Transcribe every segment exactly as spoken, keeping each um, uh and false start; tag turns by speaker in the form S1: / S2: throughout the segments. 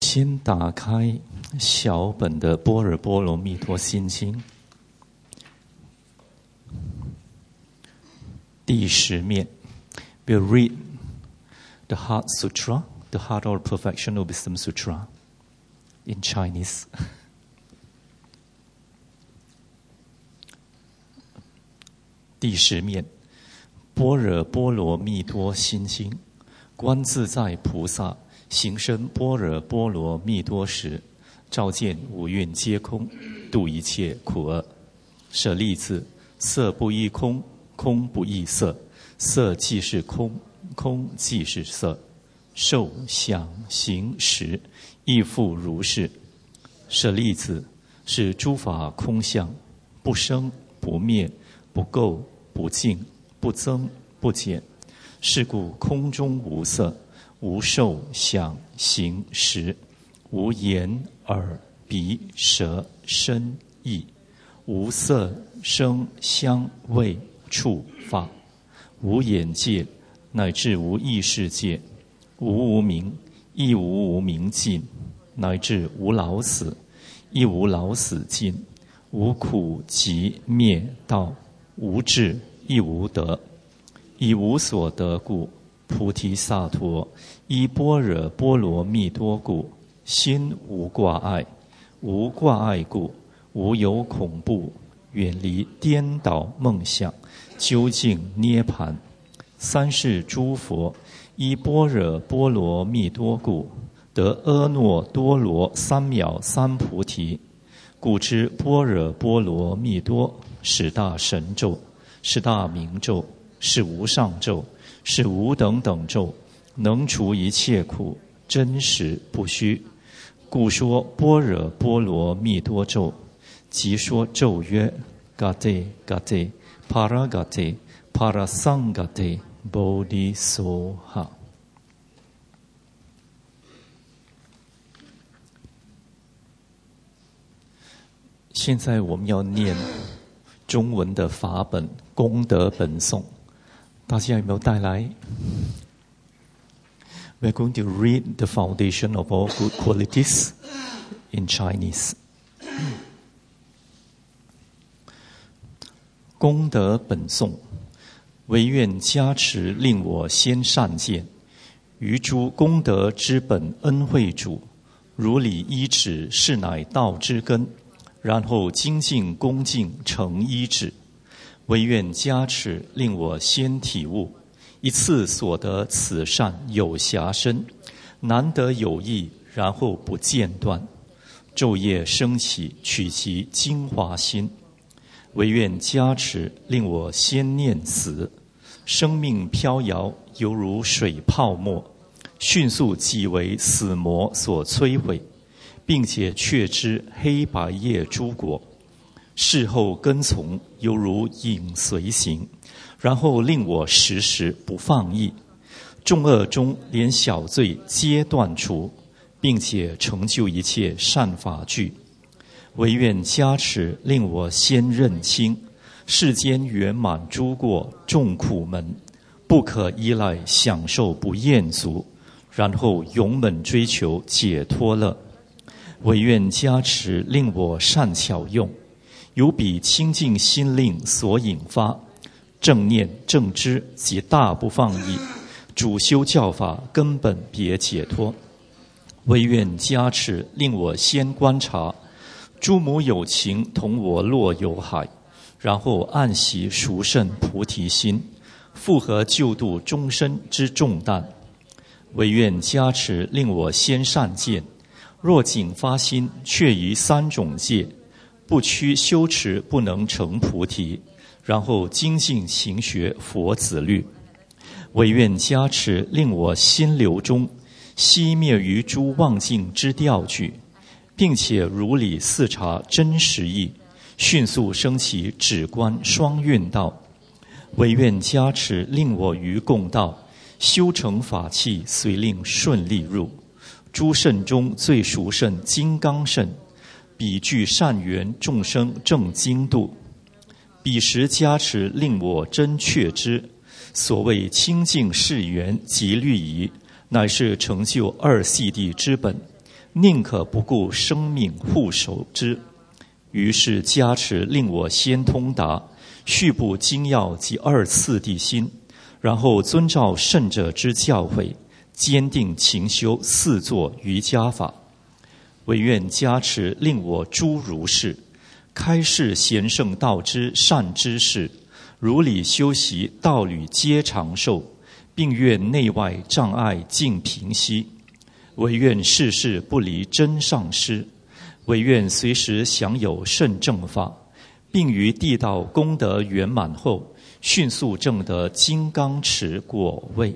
S1: 先打开小本的《般若波罗蜜多心经》第十面 ，We'll read the Heart Sutra, the Heart of Perfection of Wisdom Sutra in Chinese. 第十面，般若波罗蜜多心经，观自在菩萨行深般若波罗蜜多时，照见五蕴皆空，度一切苦厄。舍利子，色不异空，空不异色，色即是空，空即是色，受想行识亦复如是。舍利子，是诸法空相，不生不灭，不垢不净，不增不减。是故空中无色，无受想行识，无眼耳鼻舌身意，无色声香味触法，无眼界，乃至无意识界，无无明，亦无无明尽，乃至无老死，亦无老死尽，无苦集灭道，无智亦无得。以无所得故，菩提萨埵依般若波罗蜜多故，心无挂碍。无挂碍故，无有恐怖，远离颠倒梦想，究竟涅盘。三世诸佛依般若波罗蜜多故，得阿耨多罗三藐三菩提。故知般若波罗蜜多是大神咒，是大明咒，是无上咒，是无等等咒，能除一切苦，真实不虚。故说般若波罗蜜多咒，即说咒曰 Gate Gate Paragate Parasangate Bodhisoha。现在我们要念中文的法本功德本颂，大家有没有带来？ We're going to read the foundation of all good qualities in Chinese. 功德本颂，唯愿加持令我先善见，于诸功德之本恩惠主，如理依止，是乃道之根。然后精进恭敬成依止，唯愿加持令我先体悟，一次所得此善有暇身，难得有益，然后不间断。昼夜升起，取其精华心。唯愿加持令我先念此，生命飘摇，犹如水泡沫，迅速即为死魔所摧毁，并且确知黑白叶诸果，事后跟从，犹如影随形，然后令我时时不放逸，众恶中连小罪皆断除，并且成就一切善法具。唯愿加持令我先认清世间圆满诸过众苦门，不可依赖享受不厌足，然后勇猛追求解脱乐。唯愿加持令我善巧用，有彼清净心令所引发，正念正知及大不放逸，主修教法根本别解脱。唯愿加持令我先观察诸母有情同我落有海，然后暗习殊胜菩提心，复合救度终身之重担。唯愿加持令我先善见，若仅发心，却于三种戒，不屈修持，不能成菩提，然后精进行学佛子律。唯愿加持令我心流中熄灭于诸妄境之调具，并且如理四察真实义，迅速升起止观双运道。唯愿加持令我于共道修成法器，遂令顺利入。诸圣中最殊胜金刚圣，彼具善缘，众生正精度。彼时加持令我真确知，所谓清净誓缘及律仪，乃是成就二细谛之本， 宁可不顾生命护守之。于是加持令我先通达，续布精要及二次地心，然后遵照圣者之教诲，坚定勤修四座瑜伽法。唯愿加持令我诸如是，开示贤圣道之善知识，如理修习道侣皆长寿，并愿内外障碍尽平息。唯愿世世不离真上师，唯愿随时享有圣正法，并于地道功德圆满后，迅速证得金刚持果位。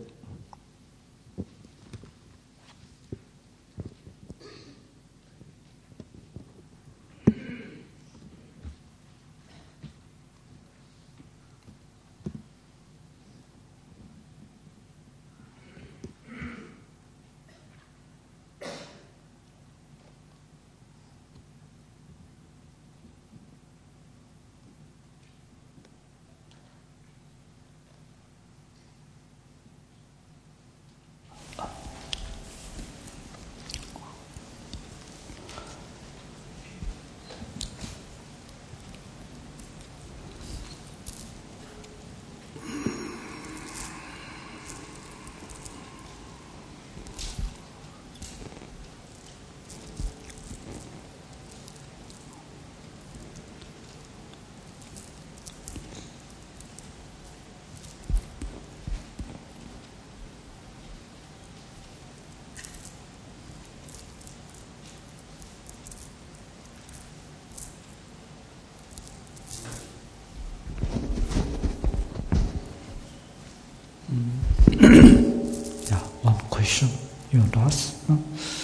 S2: Yeah, one question you want to ask? Huh?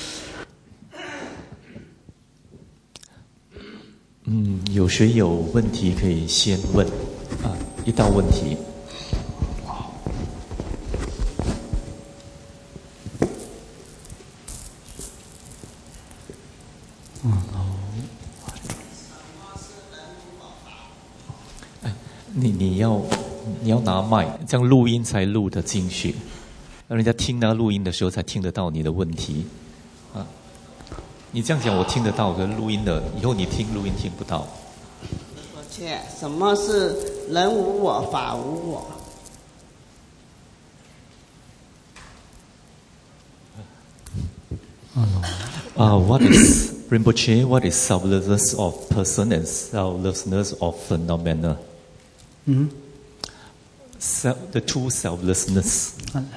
S1: 嗯，有谁有问题可以先问啊？一道问题。哎，你你要你要拿麦，这样录音才录得进去，让人家听那录音的时候才听得到你的问题啊。你这样讲我听得到，可是录音的以后你听录音听不到。
S3: 而且什么是人无我，法无我？
S1: Uh, what is Rinpoche? What is selflessness of person and selflessness of phenomena?
S2: Hmm?
S1: Self, the two selflessness.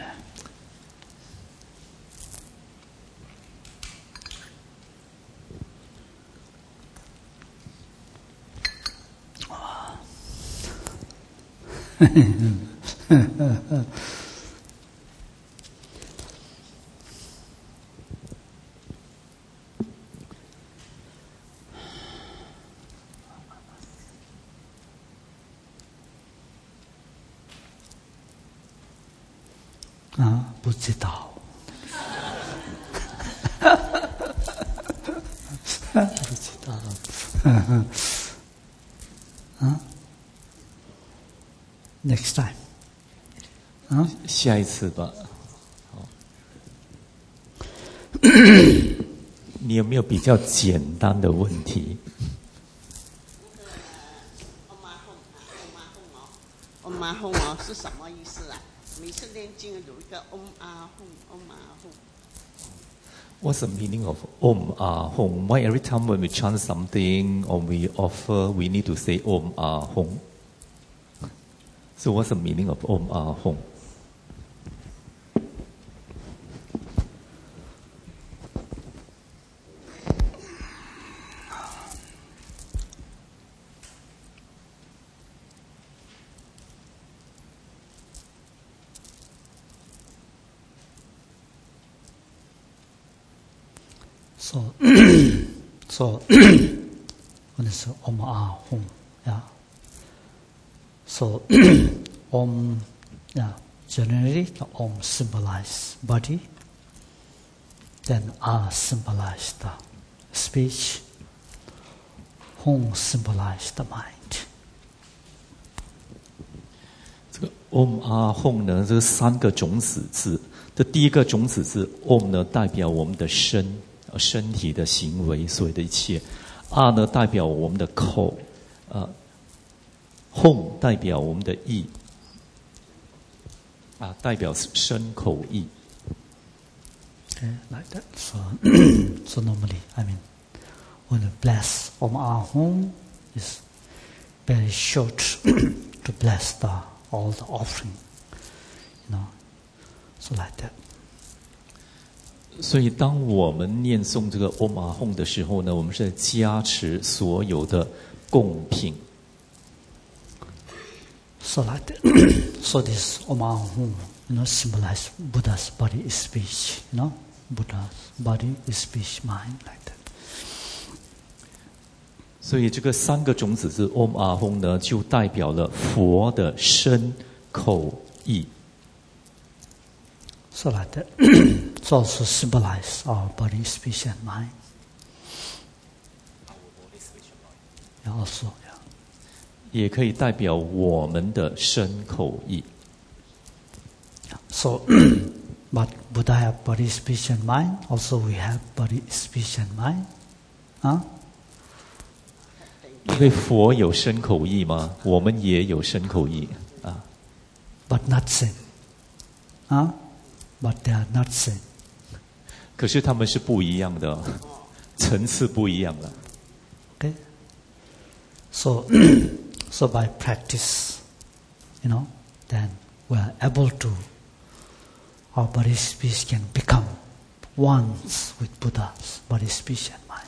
S2: Ah, 不知道。不知道。啊 ？Next time. 啊？
S1: 下一次吧。好。你有没有比较简单的问题？
S3: 欧玛哄啊，欧玛哄哦，欧玛哄哦是什么意思啊？每次念经有一个嗡啊哄，嗡啊哄。
S1: What's the meaning of Om Ah Hong? Why every time when we chant something or we offer, we need to say Om Ah Hong? So what's the meaning of Om Ah Hong?
S2: So, so what is Om Ah Hum? Yeah. So, Om, yeah. Generally, the Om symbolize body. Then Ah symbolize the speech. Hum symbolize the mind.
S1: 这个 Om Ah Hong 呢，这个三个种子字，这第一个种子字 Om 呢，代表我们的身。 身体的行为，所有的一切。啊呢代表我们的口，呃，home 代表我们的意，啊代表身口意。
S2: Okay, like that. So, so normally, I mean, when we bless Om Ahum, is very short to bless the all the offering, you know, so like that.
S1: 所以，当我们念诵这个 Om Ahum 的时候呢，我们是在加持所有的供品。
S2: So like that. So this Om Ahum, you know, symbolize Buddha's body, speech, you know, Buddha's body, speech, mind, like that.
S1: 所以，这个三个种子字 Om Ahum 呢，就代表了佛的身、口、意。
S2: So like that. It's also symbolize our body, speech, and mind. Yeah, also, yeah.
S1: 也可以代表我们的身、口、意。
S2: So, but Buddha have body, speech, and mind. Also, we have body, speech, and mind. Huh?
S1: 因为佛有身口意吗？我们也有身口意啊。
S2: But not same. Huh? But they are not same.
S1: 可是他们是不一样的，层次不一样了。
S2: Okay. So, so by practice, you know, then we are able to, our body, speech can become one with Buddha's body, speech, and mind.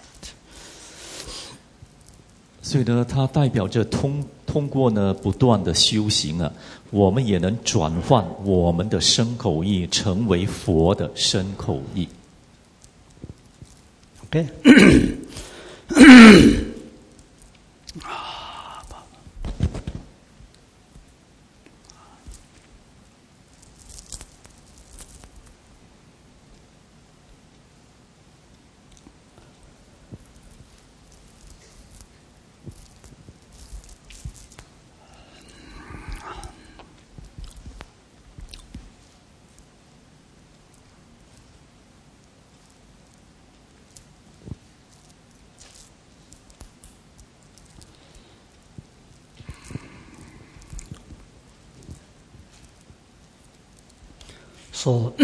S1: 所以呢，它代表着通通过呢不断的修行啊，我们也能转换我们的身口意，成为佛的身口意。
S2: Okay. So,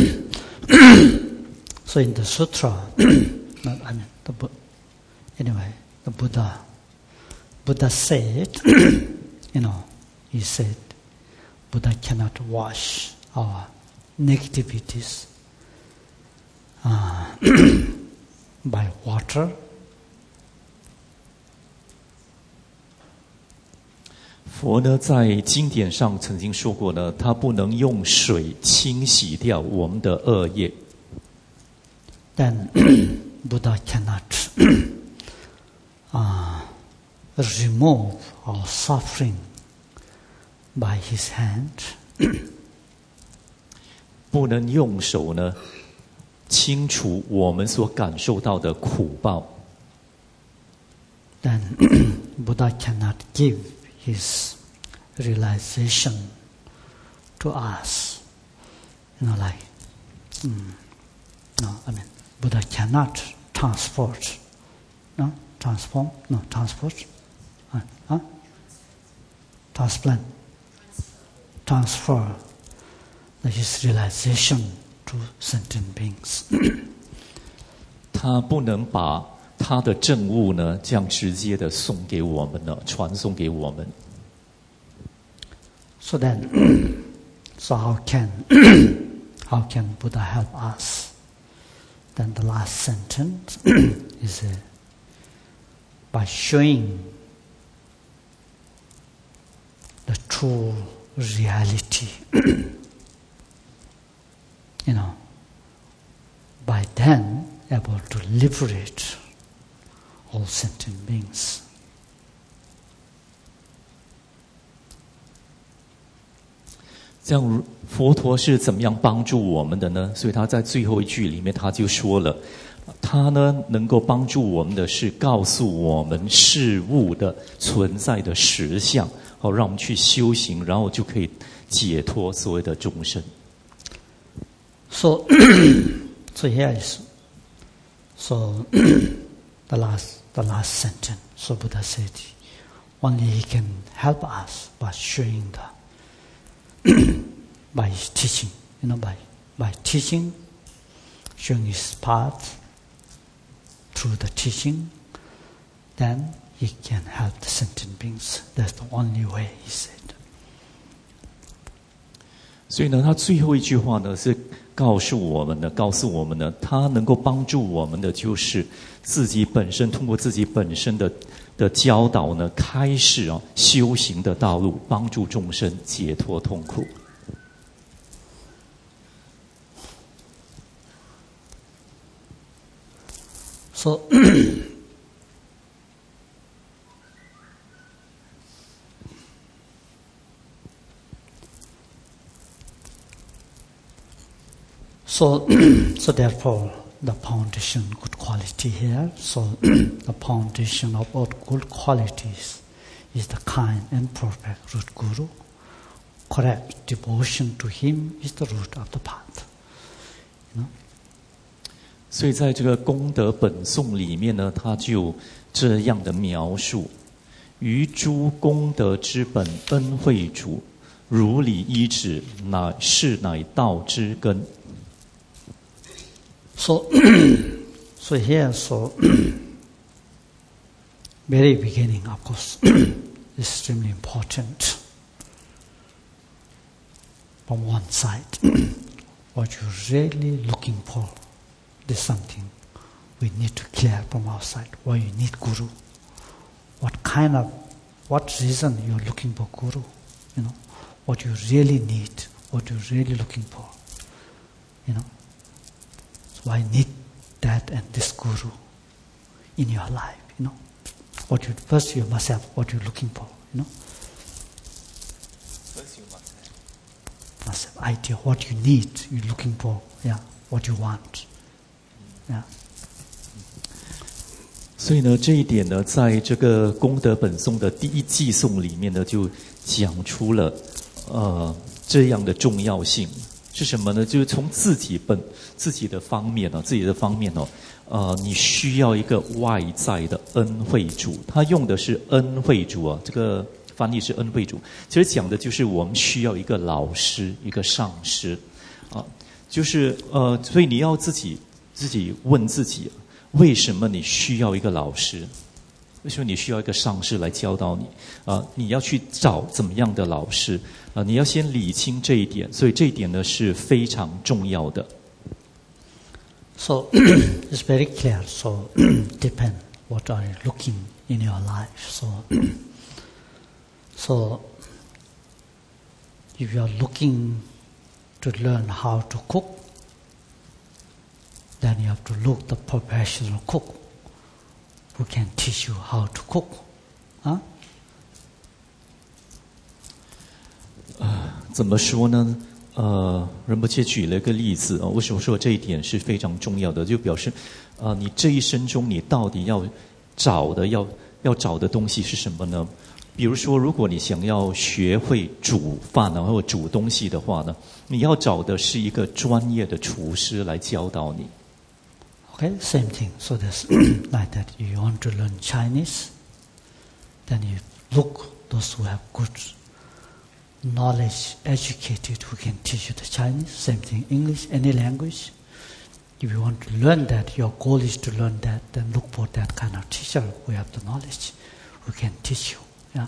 S2: so in the sutra, not, I mean, the, anyway, the Buddha, Buddha said, you know, he said, Buddha cannot wash our negativities uh, by water.
S1: 佛呢，在经典上曾经说过呢，他不能用水清洗掉我们的恶业。
S2: Then Buddha cannot uh, remove our suffering by his hand.
S1: 不能用手呢清除我们所感受到的苦报。
S2: Then Buddha cannot give his realization to us, you know, like, mm, no, I mean, Buddha cannot transport, no, transform, no, transport, uh, huh? transplant, transfer his realization to sentient beings.
S1: 他不能把他的证悟呢，这样直接的送给我们呢，传送给我们。
S2: So then, so how can how can Buddha help us? Then the last sentence is uh, by showing the true reality. You know, by then able to liberate all sentient beings.
S1: 这样佛陀是怎么样帮助我们的呢？所以他在最后一句里面他就说了，他呢能够帮助我们的是告诉我们事物的存在的实相，好让我们去修行，然后就可以解脱所有的众生。
S2: So, so here is, So the last, the last sentence, so Buddha said, only he can help us by showing the, by his teaching, you know, by by teaching, showing his path through the teaching, then he can help the sentient beings. That's the only way, he said.
S1: 所以呢，他最后一句话呢是告诉我们的，告诉我们呢，他能够帮助我们的就是自己本身，通过自己本身的的教导呢，开始啊修行的道路，帮助众生解脱痛苦。
S2: So So, so therefore, the foundation, good quality here. So, the foundation of all good qualities is the kind and perfect root guru. Correct devotion to him is the root of the path. You know?
S1: 所以在这个功德本颂里面呢，他就这样的描述：于诸功德之本恩惠主，如理依止，乃是乃道之根。
S2: So, so here, so very beginning, of course, is extremely important. From one side, what you're really looking for, there's something we need to clear from our side. Why you need guru? What kind of, what reason you're looking for guru? You know, what you really need, what you're really looking for. You know. So I need that and this guru in your life, you know. What you first you must have what you're looking for, you know.
S1: First you must have.
S2: Must have idea what you need, you're looking for, yeah, what you want, yeah.
S1: 所以呢，这一点呢，在这个功德本颂的第一偈颂里面呢，就讲出了呃这样的重要性。是什么呢？就是从自己本自己的方面呢，自己的方面哦，呃，你需要一个外在的恩惠主。他用的是恩惠主啊，这个翻译是恩惠主。其实讲的就是我们需要一个老师，一个上师啊，就是呃，所以你要自己自己问自己，为什么你需要一个老师？为什么你需要一个上师来教导你？啊，你要去找怎么样的老师？啊，你要先理清这一点，所以这一点呢是非常重要的。
S2: So it's very clear. So depend what are you looking in your life. So so if you are looking to learn how to cook, then you have to look the professional cook who can teach you how to cook. Huh?
S1: 呃，怎么说呢？呃，仁波切举了一个例子啊、呃，为什么说这一点是非常重要的？就表示，呃，你这一生中你到底要找的要要找的东西是什么呢？比如说，如果你想要学会煮饭呢，或者煮东西的话呢，你要找的是一个专业的厨师来教导你。
S2: Okay, same thing. So there's like that. You want to learn Chinese, then you look those who have good knowledge, educated, who can teach you the Chinese. Same thing, English, any language. If you want to learn that, your goal is to learn that, then look for that kind of teacher who have the knowledge, who can teach you. Yeah.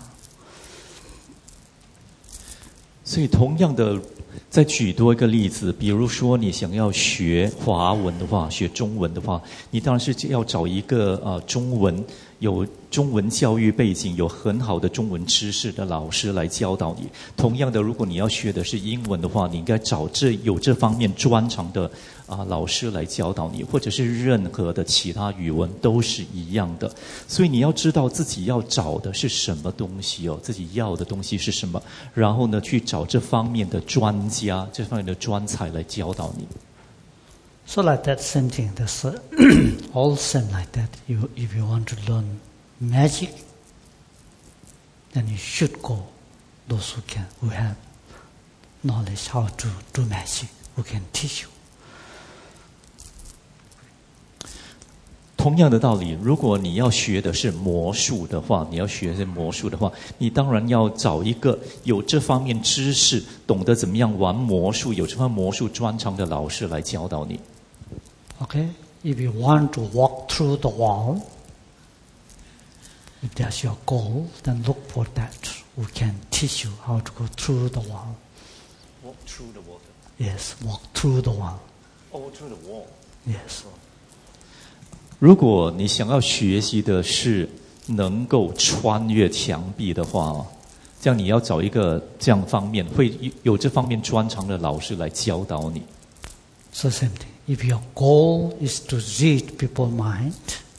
S1: 所以同样的，再举多一个例子，比如说你想要学华文的话，学中文的话，你当然是要找一个呃中文有中文教育背景、有很好的中文知识的老师来教导你。同样的，如果你要学的是英文的话，你应该找这有这方面专长的啊、呃、老师来教导你，或者是任何的其他语文都是一样的。所以你要知道自己要找的是什么东西哦，自己要的东西是什么，然后呢去找这方面的专家、这方面的专才来教导你。
S2: So like that same thing, that's uh, all same like that. You, if you want to learn magic, then you should go those who can, who have knowledge how to do magic, who can teach you.
S1: 同样的道理，如果你要学的是魔术的话，你要学的是魔术的话，你当然要找一个有这方面知识、懂得怎么样玩魔术、有这方面魔术专长的老师来教导你。
S2: Okay, if you want to walk through the wall, if that's your goal, then look for that. Who can teach you how to go through the wall?
S1: Walk through the water.
S2: Yes, walk through the wall.
S1: Oh, through the wall.
S2: Yes.
S1: 如果你想要学习的是能够穿越墙壁的话，这样你要找一个这样方面会有这方面专长的老师来教导你。
S2: So same thing. If your goal is to read people's mind,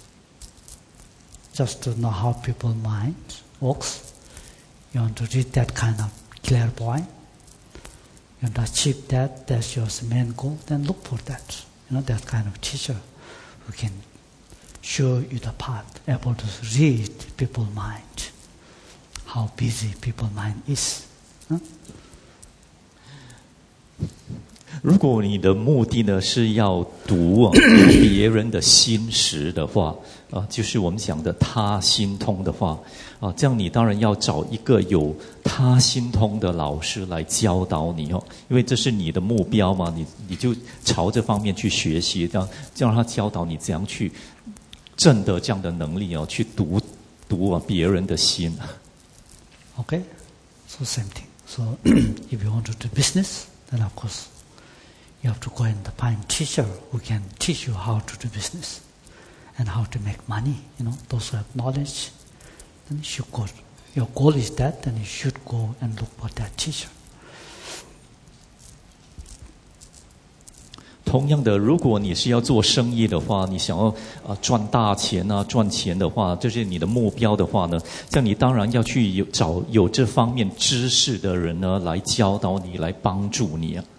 S2: just to know how people's mind works, you want to read that kind of clairvoyant, you want to achieve that, that's your main goal, then look for that. You know, that kind of teacher who can show you the path, able to read people's mind, how busy people's mind is. Huh?
S1: 如果你的目的呢是要读别人的心识的话，啊，就是我们讲的他心通的话，啊，这样你当然要找一个有他心通的老师来教导你哦，因为这是你的目标嘛，你你就朝这方面去学习，这样这样让他教导你怎样去证得这样的能力哦，去读读啊别人的心。
S2: Okay, so same thing. So if you want to do business, then of course you have to go and find teacher who can teach you how to do business and how to make money. You know, those who have knowledge, then you should go. Your goal is that, then you should go and look for that teacher.
S1: 同样的，如果你是要做生意的话，你想要啊、呃、赚大钱啊赚钱的话，这是你的目标的话呢，这样你当然要去有找有这方面知识的人呢来教导你，来帮助你啊。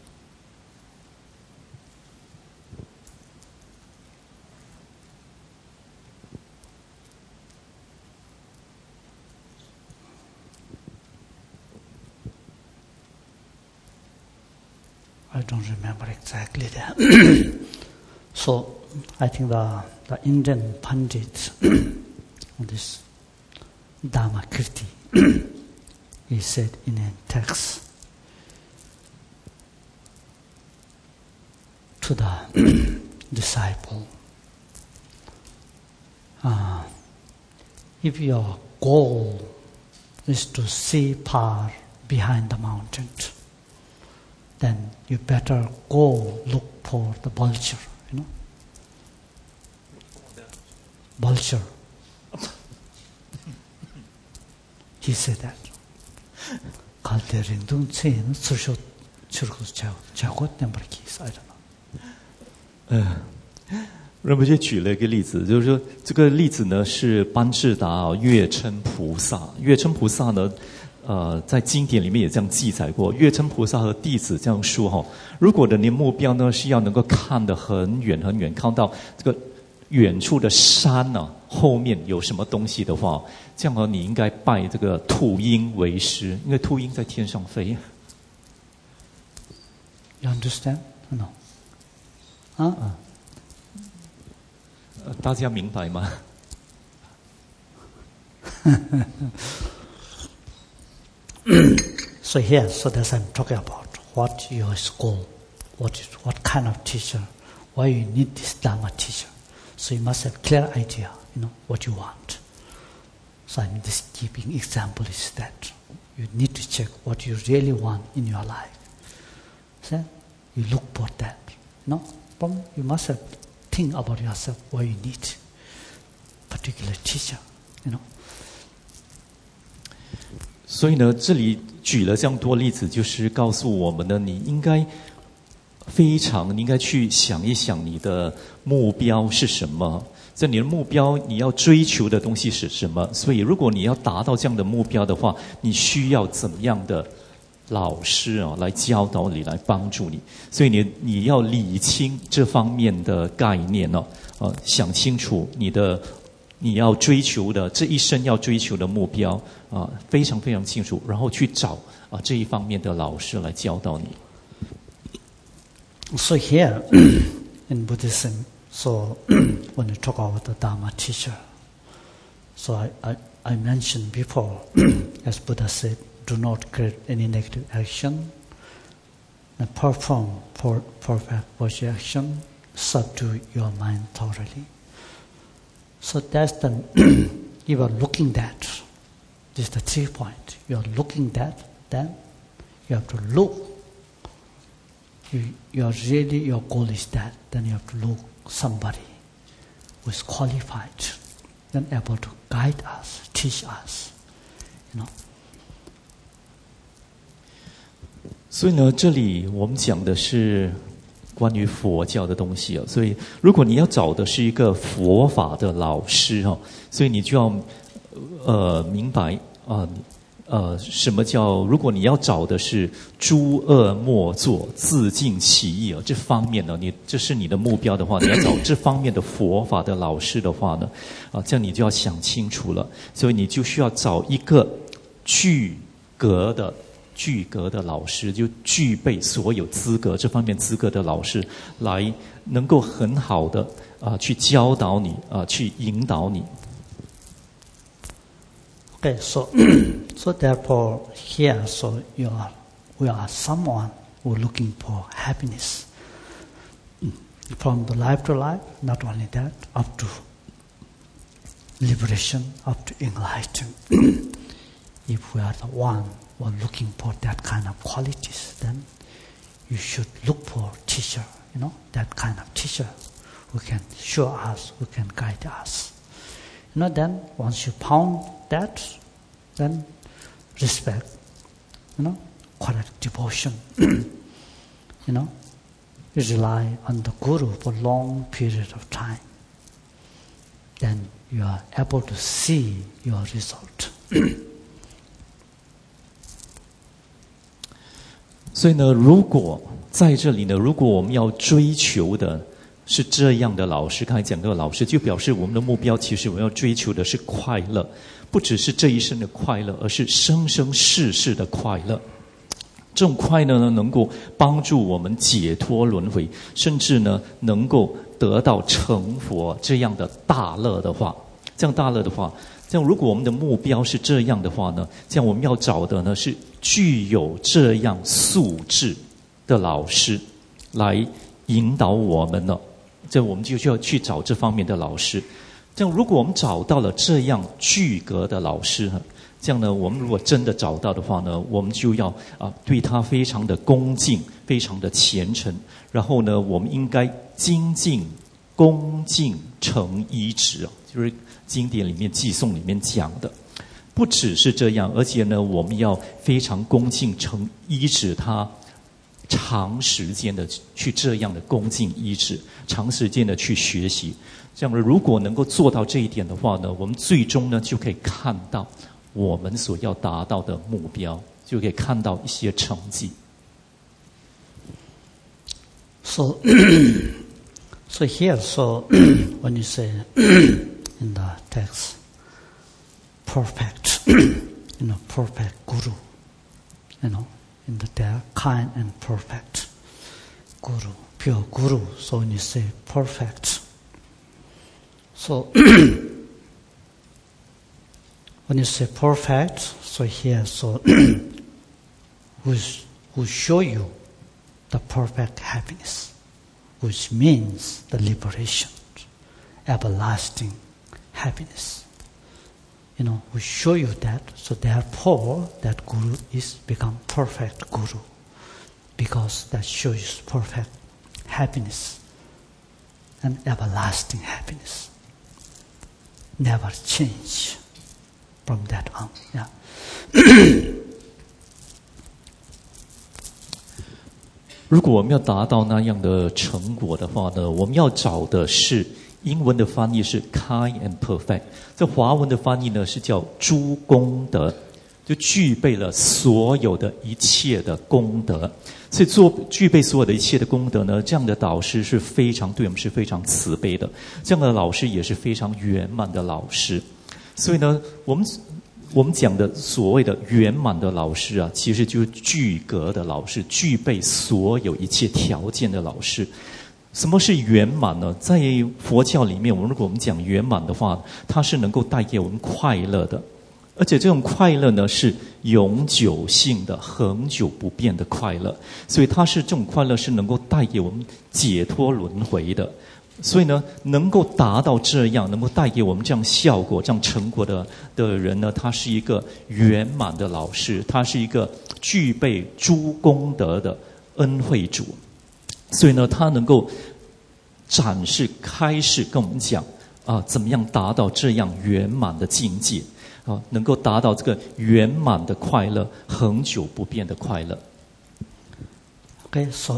S2: I don't remember exactly that. So I think the the Indian Pandit, this Dhammakirti, he said in a text to the disciple, uh, if your goal is to see far behind the mountain, then you better go look for the vulture, you know. Vulture. He said that. I don't know.
S1: 嗯，仁波切举了一个例子，就是说这个例子呢是班智达月称菩萨，月称菩萨呢。呃，在经典里面也这样记载过，月称菩萨和弟子这样说哈。如果的你目标呢是要能够看得很远很远，看到这个远处的山呢、啊、后面有什么东西的话，这样呢你应该拜这个秃鹰为师，因为秃鹰在天上飞。
S2: You understand? No. 啊？
S1: 呃，大家明白吗？
S2: So here, so that's I'm talking about what your goal, what is, what kind of teacher, why you need this Dharma teacher. So you must have clear idea, you know, what you want. So I'm just giving example is that you need to check what you really want in your life. So you look for that, you know. You must have think about yourself what you need, particular teacher, you know.
S1: 所以呢，这里举了这样多例子，就是告诉我们呢，你应该非常，你应该去想一想你的目标是什么。在你的目标，你要追求的东西是什么？所以，如果你要达到这样的目标的话，你需要怎么样的老师啊来教导你，来帮助你？所以你你要理清这方面的概念哦，呃，想清楚你的。你要追求的这一生要追求的目标啊、呃，非常非常清楚，然后去找啊、呃、这一方面的老师来教导你。
S2: So here in Buddhism, So when we talk about the Dharma teacher, so I, I, I mentioned before, as Buddha said, do not create any negative action, and perform for perfect virtue action, subdue your mind thoroughly. So that's the, you are looking at, this is the three point, you are looking at, then you have to look. You, you are really, your goal is that, then you have to look somebody who is qualified, then able to guide us, teach us, you know.
S1: 所以呢，这里我们讲的是关于佛教的东西啊。所以，如果你要找的是一个佛法的老师哈，所以你就要呃明白啊。呃呃，什么叫？如果你要找的是诸恶莫作、自净其意啊，这方面呢，你这是你的目标的话，你要找这方面的佛法的老师的话呢，啊，这样你就要想清楚了。所以你就需要找一个具格的、具格的老师，就具备所有资格这方面资格的老师，来能够很好的啊去教导你啊，去引导你。
S2: Okay, so so therefore here, so you are, we are someone who looking for happiness from the life to life. Not only that, up to liberation, up to enlightenment. If we are the one who are looking for that kind of qualities, then you should look for teacher. You know, that kind of teacher who can show us, who can guide us. You know, then once you found that, then respect, you know, correct devotion, you know, you rely on the Guru for long period of time. Then you are able to see your result.
S1: 所以呢，如果在这里呢，如果我们要追求的是这样的老师，刚才讲到的老师，就表示我们的目标其实我们要追求的是快乐，不只是这一生的快乐，而是生生世世的快乐。这种快乐呢，能够帮助我们解脱轮回，甚至呢，能够得到成佛这样的大乐的话，这样大乐的话，这样如果我们的目标是这样的话呢，这样我们要找的呢是具有这样素质的老师来引导我们呢。这我们就需要去找这方面的老师。这样，如果我们找到了这样具格的老师，这样呢，我们如果真的找到的话呢，我们就要啊对他非常的恭敬，非常的虔诚。然后呢，我们应该精进、恭敬、诚依止，就是经典里面寄颂里面讲的。不只是这样，而且呢，我们要非常恭敬、诚依止他。长时间的去这样的恭敬依止，长时间的去学习，这样如果能够做到这一点的话呢，我们最终呢就可以看到我们所要达到的目标，就可以看到一些成绩。
S2: So, so here, so when you say in the text, perfect, you know, perfect guru, you know. In the there, kind and perfect Guru, pure Guru. So when you say perfect, so when you say perfect, so here, so who's, who show you the perfect happiness, which means the liberation, everlasting happiness. You know, we show you that, so therefore that Guru is become perfect Guru, because that shows perfect happiness and everlasting happiness. Never change from that on. Yeah.
S1: 如果我们要达到那样的成果的话呢，我们要找的是。英文的翻译是 kind and perfect， 在华文的翻译呢是叫诸功德，就具备了所有的一切的功德。所以做具备所有的一切的功德呢，这样的导师是非常对我们是非常慈悲的，这样的老师也是非常圆满的老师。所以呢，我们我们讲的所谓的圆满的老师啊，其实就是具格的老师，具备所有一切条件的老师。 什么是圆满呢？在佛教里面，我们如果我们讲圆满的话，它是能够带给我们快乐的，而且这种快乐呢是永久性的、恒久不变的快乐。所以它是这种快乐是能够带给我们解脱轮回的。所以呢，能够达到这样，能够带给我们这样效果、这样成果的的人呢，他是一个圆满的老师，他是一个具备诸功德的恩惠主。所以呢，他能够展示、开示跟我们讲啊，怎么样达到这样圆满的境界啊，能够达到这个圆满的快乐、恒久不变的快乐。
S2: Okay, so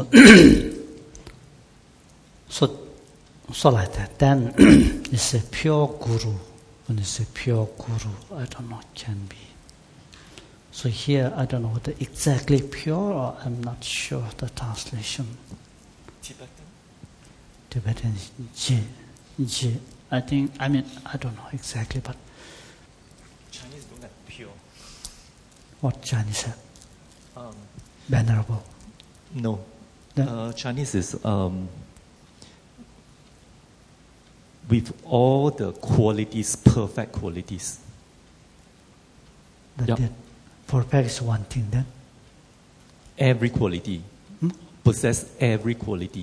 S2: so so like that. Then it's a pure guru. When it's a pure guru, I don't know, can be. So here, I don't know whether exactly pure or I'm not sure the translation.
S1: Tibetan?
S2: Tibetan J. J. I think, I mean, I don't know exactly, but
S1: Chinese don't have pure.
S2: what Chinese have?
S1: Um,
S2: Venerable.
S1: no.
S2: The-
S1: Uh, Chinese is um, with all the qualities, perfect qualities.
S2: That
S1: Yeah.
S2: that perfect is one thing then.
S1: Every quality.
S2: Hmm?
S1: Possess every quality.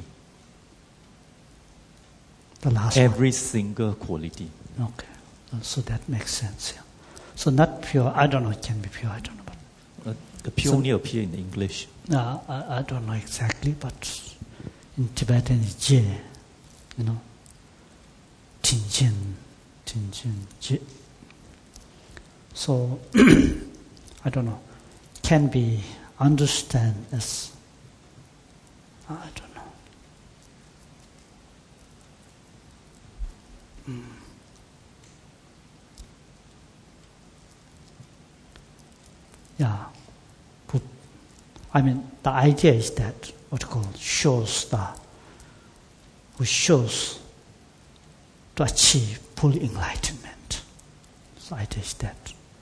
S2: The last
S1: Every single quality.
S2: one. Okay. Uh, So that makes sense. Yeah. So not pure, I don't know, it can be pure, I don't know. But
S1: Uh, the pure
S2: So-
S1: only appear in English.
S2: Uh, I, I don't know exactly, but in Tibetan it's Je, you know, Tinjin, Tinjin, Je. So, I don't know, can be understand as, I don't know. Mm. Yeah. Put, I mean, the idea is that what you call shows the, who shows to achieve full enlightenment. The idea is that.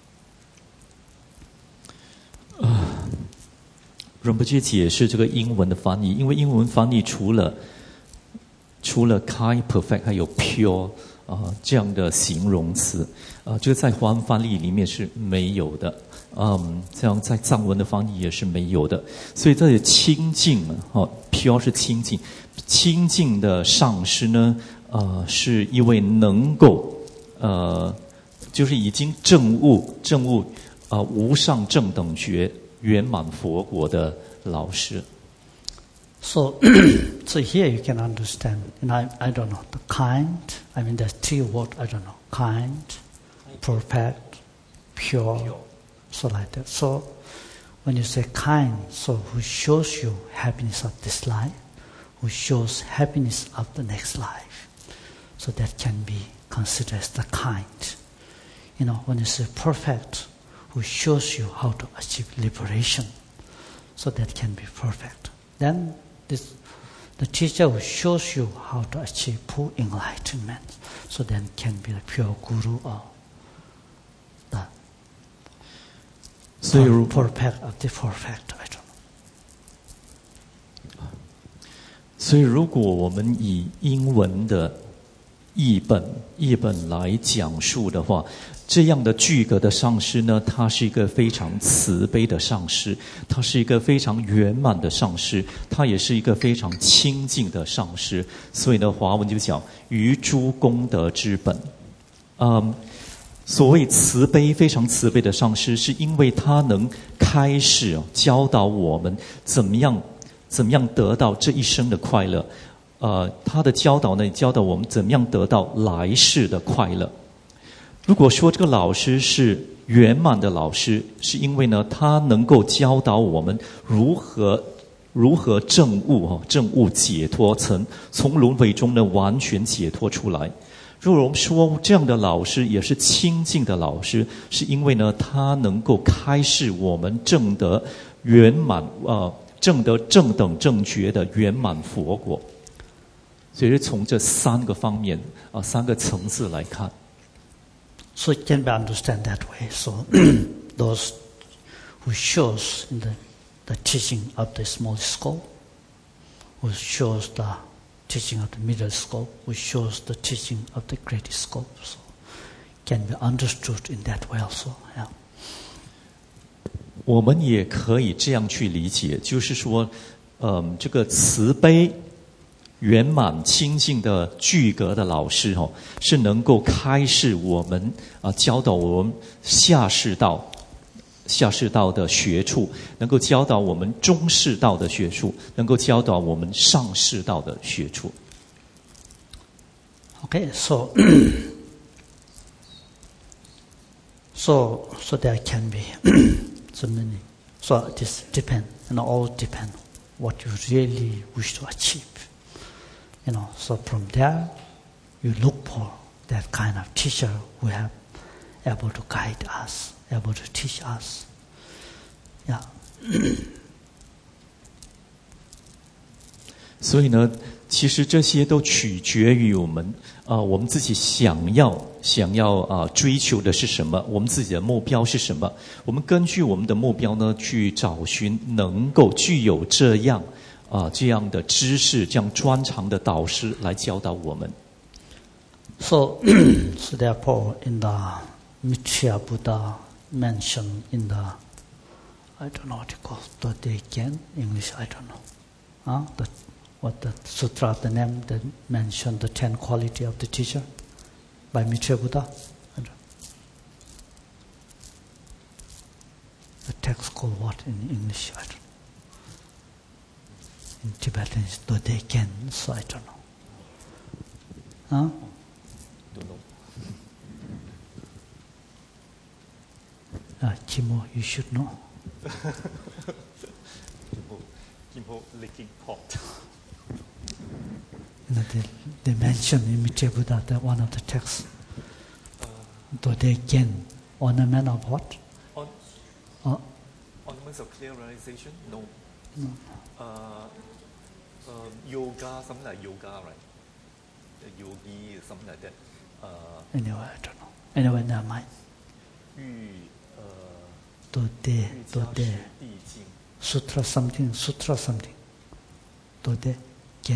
S1: 仁波切解释这个英文的翻译，因为英文翻译除了除了 kind perfect 还有 pure 啊、呃、这样的形容词啊、呃，这个在华文翻译里面是没有的，嗯，这样在藏文的翻译也是没有的，所以这里清净哦 ，pure 是清净，清净的上师呢，呃，是一位能够呃，就是已经证悟证悟啊、呃、无上正等觉。圆满佛国的老师。
S2: So, so here you can understand, and I, I don't know, the kind, I mean there's three words, I don't know, kind, perfect, pure,
S1: Pure.
S2: so like that. So, when you say kind, so who shows you happiness of this life, who shows happiness of the next life. So that can be considered as the kind. You know, when you say perfect, who shows you how to achieve liberation, so that can be perfect. Then this, the teacher who shows you how to achieve full enlightenment, so then can be the pure guru or the
S1: 所以如
S2: perfect of the perfect. I don't know.
S1: 所以如果我们以英文的译本译本来讲述的话，这样的具格的上师呢，他是一个非常慈悲的上师，他是一个非常圆满的上师，他也是一个非常清净的上师。所以呢，华文就讲于诸功德之本。嗯，所谓慈悲，非常慈悲的上师，是因为他能开示教导我们怎么样怎么样得到这一生的快乐。呃，他的教导呢，教导我们怎么样得到来世的快乐。如果说这个老师是圆满的老师，是因为呢，他能够教导我们如何如何证悟哈，证悟解脱，从从轮回中呢完全解脱出来。如果我们说这样的老师也是清净的老师，是因为呢，他能够开示我们证得圆满呃证得正等正觉的圆满佛果。所以是从这三个方面啊、呃、三个层次来看。
S2: So it can be understood that way. So those who shows in the, the teaching of the small school, who shows the teaching of the middle scope, which shows the teaching of the greater scope. So can be understood in that way also. Yeah.
S1: 我们也可以这样去理解，就是说，嗯，这个慈悲、圆满、清净的具格的老师哦，是能够开示我们啊，教导我们下士道、下士道的学处，能够教导我们中士道的学处，能够教导我们上士道的学处。
S2: Okay, so so so there can be so many. So this depend, and you know, all depend what you really wish to achieve. You know, so from there you look for that kind of teacher who have able to guide us, able to teach us. Yeah.
S1: 所以呢，其实这些都取决于我们啊、呃，我们自己想要想要啊、呃、追求的是什么，我们自己的目标是什么。我们根据我们的目标呢，去找寻能够具有这样啊、呃、这样的知识、这样专长的导师来教导我们。
S2: So, so therefore, in the Mitra Buddha mentioned in the, I don't know what you call it, the Dekan, English, I don't know. Huh? The, what the sutra, the name that mentioned the ten quality of the teacher by Mitra Buddha. I don't know. The text called what in English, I don't know. In Tibetan it's the Dekan, so I don't know. Huh?
S1: Don't know.
S2: Uh, Chimo, you should know.
S1: Chimo, Chimo licking pot.
S2: You know, they, they mention in Mitra Buddha that one of the texts,
S1: Uh,
S2: Dodekan, ornament of what?
S1: on,
S2: Uh,
S1: ornaments of clear realization? No.
S2: no.
S1: Uh, um, yoga, something like yoga, right? The yogi, something like that. Uh,
S2: Anyway, I don't know. Anyway, never mind.
S1: 欲呃
S2: Dode,
S1: 欲加持
S2: Dode,
S1: 地经。
S2: Sutra something, Sutra something. Dode, Gen.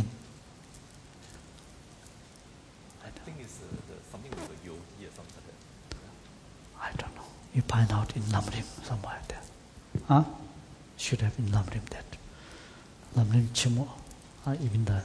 S1: I think it's uh, the, something with a yogi or something like that.
S2: I don't know. You find out in Lamrim somewhere there. Huh? Should have in Lamrim that. Lamrim Chimo. Uh, even the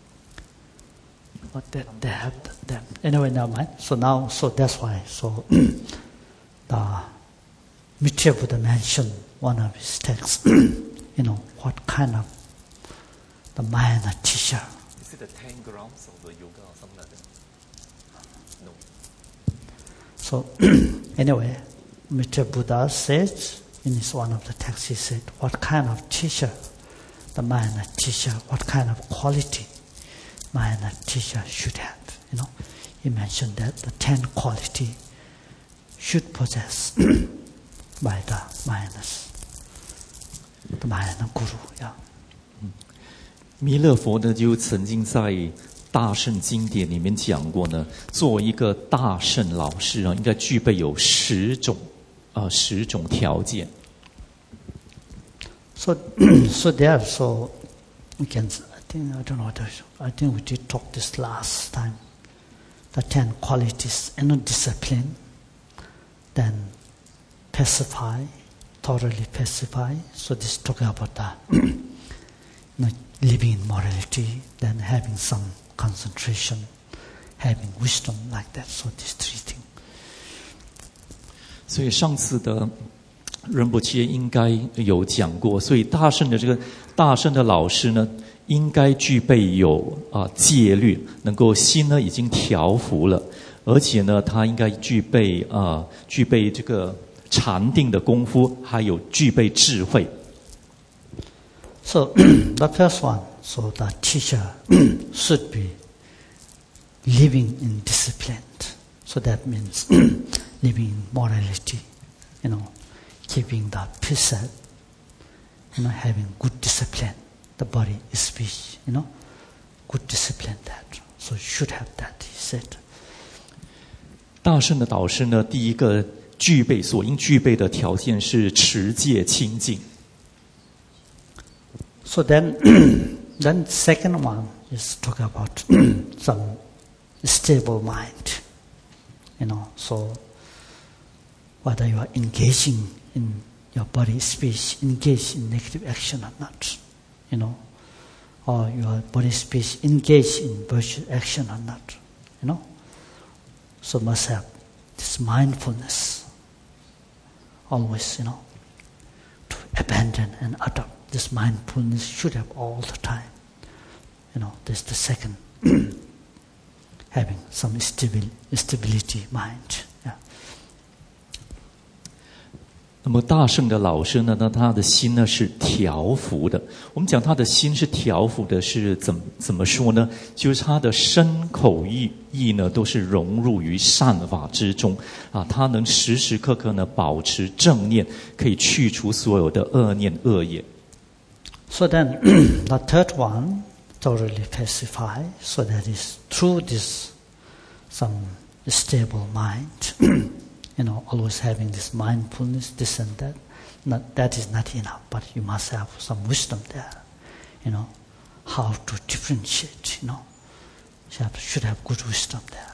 S2: but that they have them. Anyway, never mind. So now, so that's why. So the Mitra Buddha mentioned one of his texts. You know what kind of the Mahayana teacher.
S1: Is it the ten grounds of the yoga or something like that? No.
S2: So anyway, Mitra Buddha says in his one of the texts, he said, what kind of teacher, the Mahayana teacher, what kind of quality Mahayana teacher should have. You know, he mentioned that the ten quality should possess by the Mahayanas, the Mahayana Guru. Yeah.
S1: 弥勒佛呢，就曾经在大圣经典里面讲过呢，作为一个大圣老师啊，应该具备有十种啊、呃、十种条件。
S2: So, so there, so we can. I think I don't know what I, I think we did talk this last time. The ten qualities: inner discipline, then pacify, thoroughly pacify. So this talking about the you know, living in morality, then having some concentration, having wisdom like that. So these three things.
S1: 所以上次的仁波切应该有讲过，所以大圣的这个大圣的老师呢，应该具备有啊、呃、戒律，能够心呢已经调伏了，而且呢，他应该具备啊、呃、具备这个禅定的功夫，还有具备智慧。
S2: So the first one, so the teacher should be living in discipline. So that means living in morality, you know, keeping the precept, you know, having good discipline, the body, speech, you know, good discipline that. So you should have that, he said.
S1: 大圣的导师呢，第一个具备所应具备的条件是持戒清净。
S2: So then Then second one is talk about some stable mind. You know, so whether you are engaging in your body, speech, engaged in negative action or not, you know, or your body, speech engaged in virtuous action or not, you know. So must have this mindfulness always, you know, to abandon and adopt. This mindfulness should have all the time. You know, this is the second, having some stabil, stability mind. Yeah.
S1: 那么大圣的老师呢，那他的心呢是调伏的。我们讲他的心是调伏的，是怎怎么说呢？就是他的身口意意呢，都是融入于善法之中啊。他能时时刻刻呢保持正念，可以去除所有的恶念恶业。
S2: So then, the third one thoroughly pacify. So that is through this some stable mind. You know, always having this mindfulness, this and that. Not, that is not enough, but you must have some wisdom there. You know, how to differentiate, you know. You have, should have good wisdom there.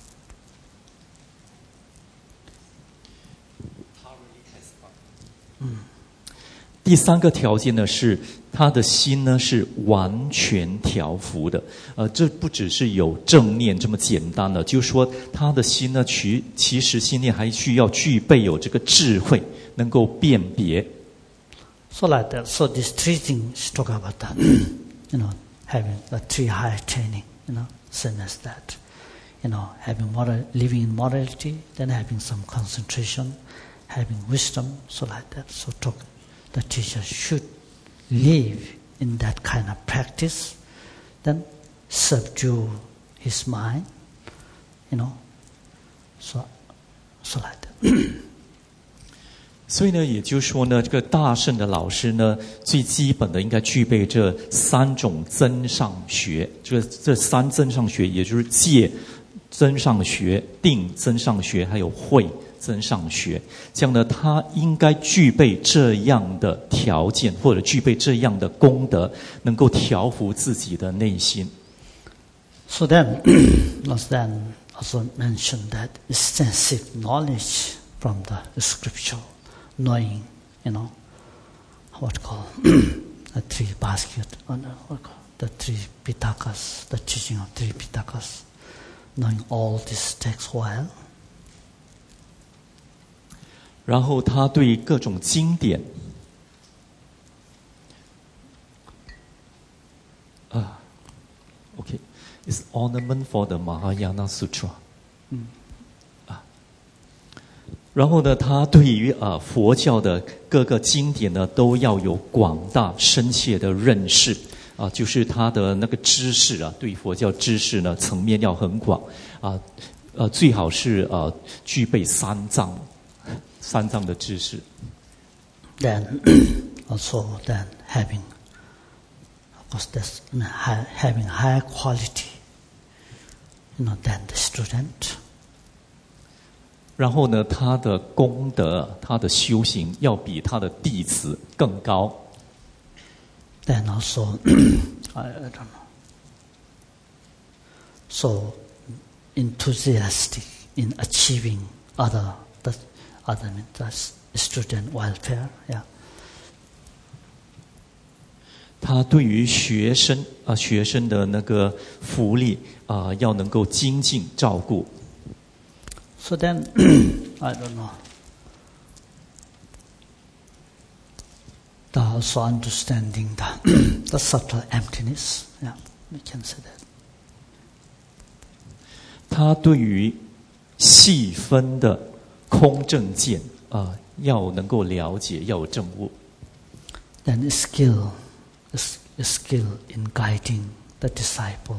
S1: Mm. 第三个条件呢是他的心呢是完全调伏的，呃，这不只是有正念这么简单的，就是说他的心呢，其其实心念还需要具备有这个智慧，能够辨别。
S2: So like that. So these three things talk about that. You know, having the three higher training. You know, same as that. You know, having moral, living in morality, then having some concentration, having wisdom. So like that. So talk. The teacher should live in that kind of practice, then subdue his mind, you know, so, so like that.
S1: 所以呢，也就是说呢，这个大圣的老师呢，最基本的应该具备这三种增上学，这个这三增上学，也就是戒增上学、定增上学，还有慧增上学。这样呢，他应该具备这样的条件，或者具备这样的功德，能够调伏自己的内心。
S2: So then, as then also mentioned that extensive knowledge from the scripture, knowing, you know, what call the three baskets, or what call the three Pitakas, the teaching of three Pitakas, knowing all this takes a while.
S1: 然后他对各种经典，啊 ，OK，is ornament for the Mahayana Sutra。嗯，啊，然后呢，他对于啊佛教的各个经典呢，都要有广大深切的认识啊，就是他的那个知识啊，对佛教知识呢层面要很广啊，呃，最好是呃具备三藏。三藏的知识。
S2: Then also then having, of course, that's having higher quality, you know, than the student.
S1: 然后呢，他的功德、他的修行要比他的弟子更高。
S2: Then also, I, I don't know. So enthusiastic in achieving other the other means student welfare, yeah.
S1: 他对于学生啊、呃、学生的那个福利啊、呃、要能够精进照顾。
S2: So then, I don't know. The also understanding the the subtle emptiness, yeah, we can say that.
S1: 他对于细分的空正见啊、呃，要能够了解，要有证悟。
S2: Then skill, skill in guiding the disciple.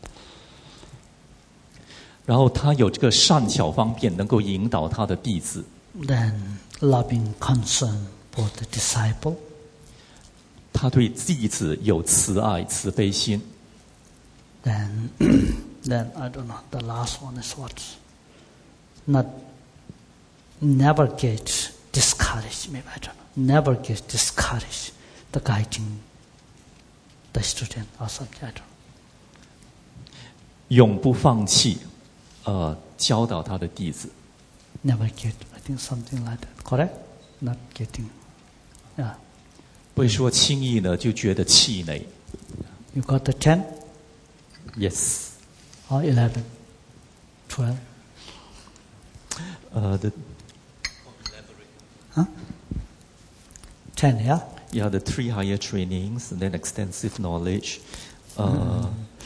S1: 然后他有这个善巧方便，能够引导他的弟子。
S2: Then loving concern for the disciple.
S1: 他对弟子有慈爱、慈悲心。
S2: Then, then I don't know. The last one is what? Not. Never get discouraged, maybe I don't know. Never get discouraged, the guiding the student or something. I don't know.
S1: 永不放弃，呃，教导他的弟子。
S2: Never get. I think something like that. Correct? Not getting. Yeah.
S1: 不会说轻易呢就觉得气馁。
S2: You got the ten?
S1: Yes.
S2: Or eleven? Twelve?
S1: Uh, the
S2: Huh? Ten, yeah?
S1: yeah, the three higher trainings, and then extensive knowledge, uh,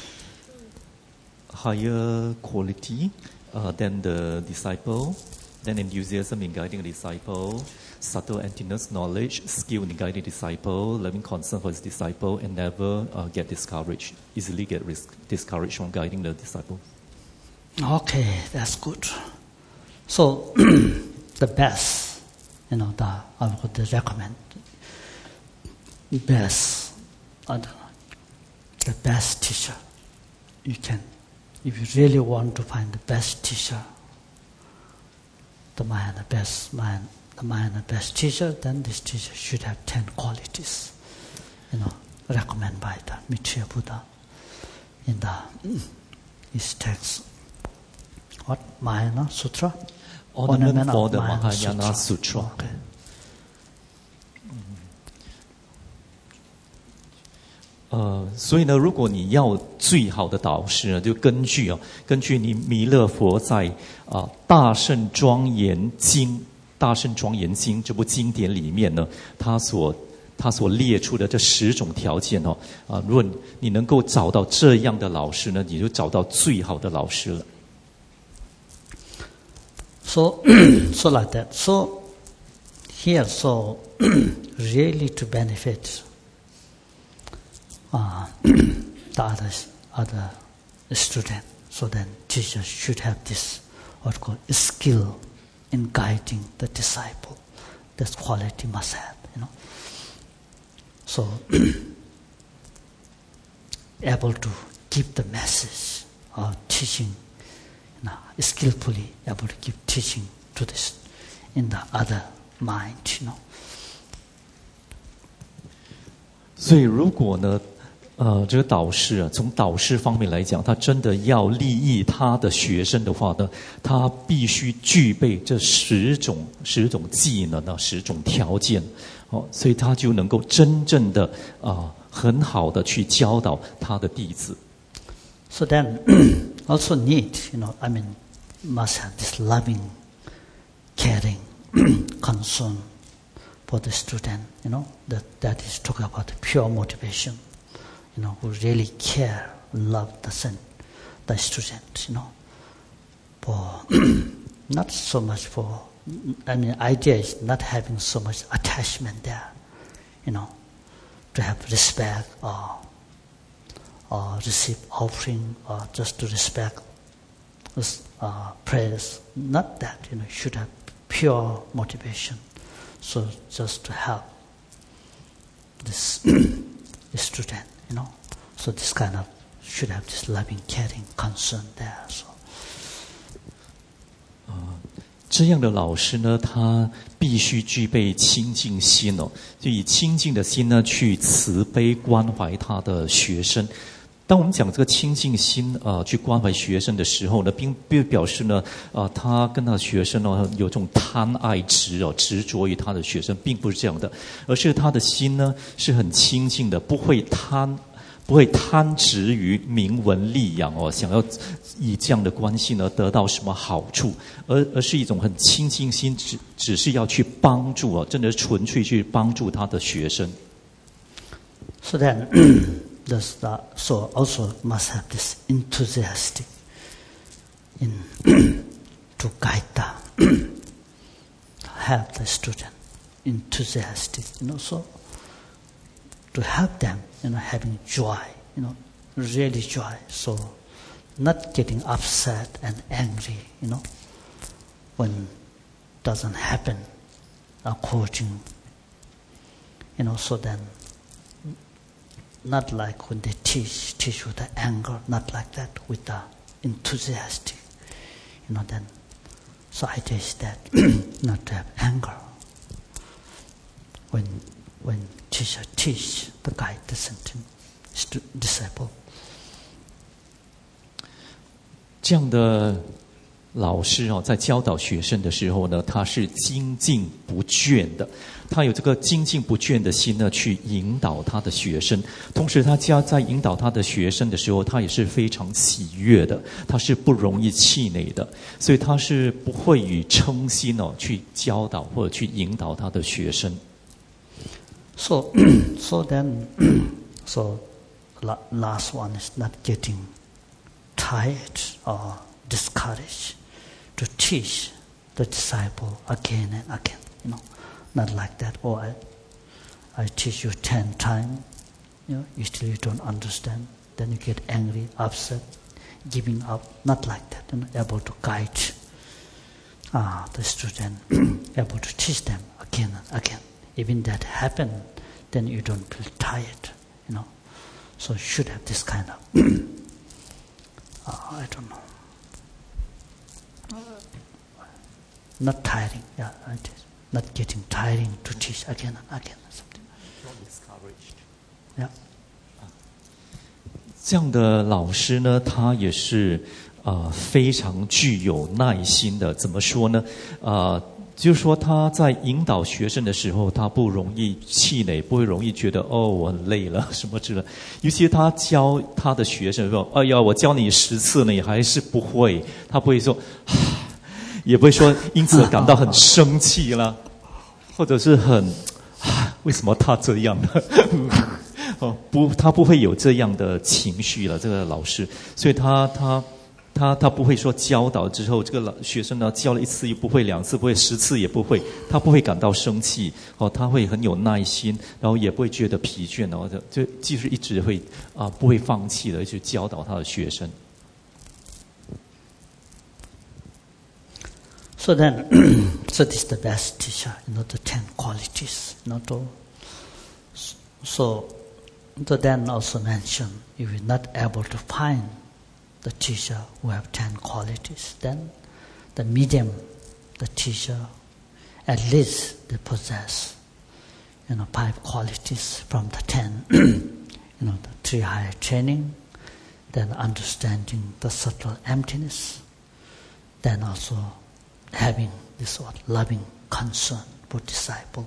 S1: higher quality, uh, then the disciple, then enthusiasm in guiding a disciple, subtle emptiness knowledge, skill in guiding disciple, loving concern for his disciple, and never uh, get discouraged, easily get risk, discouraged from guiding the disciple.
S2: Okay, that's good. So, the best, you know, the, I would recommend, best, I don't know, the best teacher you can, if you really want to find the best teacher, the man, the best man, the man, the best teacher, then this teacher should have ten qualities, you know, recommended by the Maitreya Buddha in the his text. What? Mahayana Sutra?
S1: Ornament for the
S2: Mahayana
S1: Mahayana Sutra.
S2: Okay.
S1: 呃，所以呢，如果你要最好的导师呢，就根据啊，根据你弥勒佛在啊《大圣庄严经》《大圣庄严经》这部经典里面呢，他所他所列出的这十种条件哦，啊，如果你能够找到这样的老师呢，你就找到最好的老师了。
S2: So, so like that. So, here, so really to benefit uh, the others, other student, so then teachers should have this what called skill in guiding the disciple. This quality must have, you know. So, able to give the message of teaching. Now, skillfully able to give teaching to this in the other mind, you know.
S1: 所以，如果呢，呃，这个导师啊，从导师方面来讲，他真的要利益他的学生的话呢，他必须具备这十种十种技能呢，十种条件，哦，所以他就能够真正的啊、呃，很好的去教导他的弟子。
S2: So then, also need, you know, I mean, must have this loving, caring, concern for the student, you know, that, that is talking about the pure motivation, you know, who really care, love the, the student, you know, for, not so much for, I mean, idea is not having so much attachment there, you know, to have respect or or receive offering, or just to respect uh, prayers. Not that, you know, should have pure motivation. So just to help this student, you know. So this kind of should have this loving, caring concern there. So.
S1: 这样的老师呢，他必须具备清净心哦，就以清净的心呢去慈悲关怀他的学生。当我们讲这个清净心呃去关怀学生的时候呢，并并表示呢，呃，他跟他的学生呢有这种贪爱执哦，执着于他的学生，并不是这样的，而是他的心呢是很清净的，不会贪。不会贪执于名闻利养哦，想要以这样的关系呢得到什么好处，而而是一种很清净心，只只是要去帮助哦，真的纯粹去帮助他的学生。
S2: So then, this uh, so also must have this enthusiastic in to guide the help the student enthusiastic, you know, so to help them, you know, having joy, you know, really joy. So not getting upset and angry, you know, when doesn't happen according, you know, so then not like when they teach, teach with the anger, not like that, with the enthusiastic, you know, then, so idea is that not to have anger. When when teacher teach, the guide doesn't disciple.
S1: 这样的老师哦，在教导学生的时候呢，他是精进不倦的，他有这个精进不倦的心呢，去引导他的学生。同时，他家在引导他的学生的时候，他也是非常喜悦的，他是不容易气馁的，所以他是不会以嗔心哦去教导或者去引导他的学生。
S2: So, so then, so last one is not getting tired or discouraged to teach the disciple again and again, you know, not like that. Oh, I, I teach you ten times, you know, you still you don't understand. Then you get angry, upset, giving up. Not like that. You know, able to guide ah, the student, able to teach them again and again. Even that happen, then you don't feel tired, you know. So you should have this kind of, uh, I don't know. Not tiring, yeah, it is. Not getting tiring to teach again and again or something.
S1: Not discouraged.
S2: Yeah.
S1: 这样的老师呢，他也是呃非常具有耐心的。怎么说呢？呃，就是说他在引导学生的时候，他不容易气馁，不会容易觉得哦我很累了什么之类的。尤其他教他的学生说：“哎呀，我教你十次呢，你还是不会。”他不会说。也不会说因此感到很生气啦，或者是很为什么他这样呢？哦，不，他不会有这样的情绪了。这个老师，所以他他他他不会说教导之后，这个老学生呢教了一次也不会，两次不会，十次也不会，他不会感到生气。哦，他会很有耐心，然后也不会觉得疲倦，然后就就是一直会啊、呃、不会放弃的去教导他的学生。
S2: So then, so this is the best teacher, you know, the ten qualities, you know, to, so, so then also mention, if you're not able to find the teacher who have ten qualities, then the medium, the teacher, at least they possess, you know, five qualities from the ten, you know, the three higher training, then understanding the subtle emptiness, then also having this what loving concern for disciple.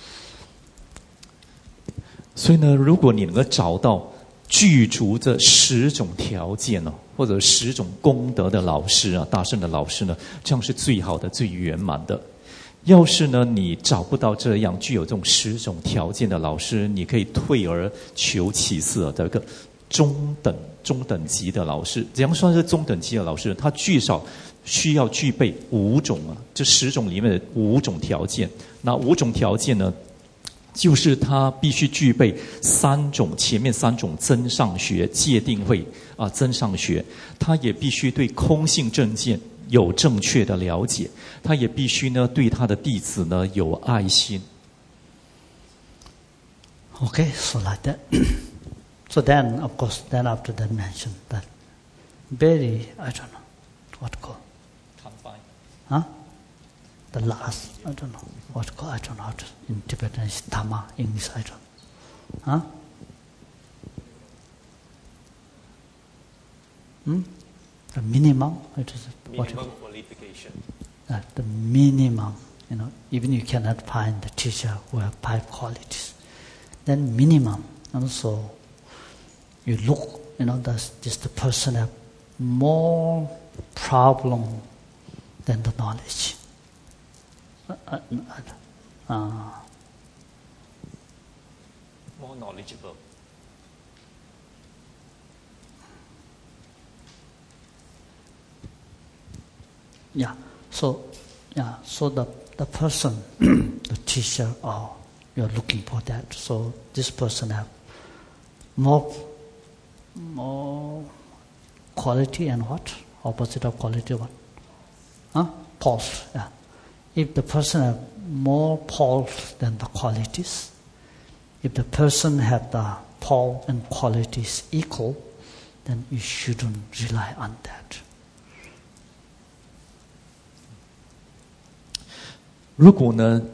S1: 所以呢，如果你能够找到具足这十种条件呢、哦，或者十种功德的老师啊，大圣的老师呢，这样是最好的、最圆满的。要是呢，你找不到这样具有这种十种条件的老师，你可以退而求其次啊，这个中等中等级的老师。怎样算是中等级的老师？他至少需要具备五种啊，这十种里面的五种条件。那五种条件呢，就是他必须具备三种，前面三种增上学、戒定慧啊，增上学。他也必须对空性正见有正确的了解，他也必须呢对他的弟子呢有爱心。
S2: Okay, so like that. So then, of course, then after that mention that very, I don't know, what to call. Huh? The last, I don't know what to call, I don't know how to, in Tibetan it's Dhamma, English, I don't know. Huh? Hmm? The minimum, it is what
S1: minimum qualification.
S2: Uh, the minimum, you know, even you cannot find the teacher who have five qualities. Then minimum, and so you look, you know, does this the person have more problem than the knowledge. Uh, uh, uh,
S1: More knowledgeable.
S2: Yeah. So, yeah. So the the person, the teacher, or you're looking for that. So this person have more more quality and what? Opposite of quality what? Huh? Pulse. Yeah. If the person have more pulse than the qualities, if the person have the pulse and qualities equal, then you shouldn't rely on that.
S1: 如果呢，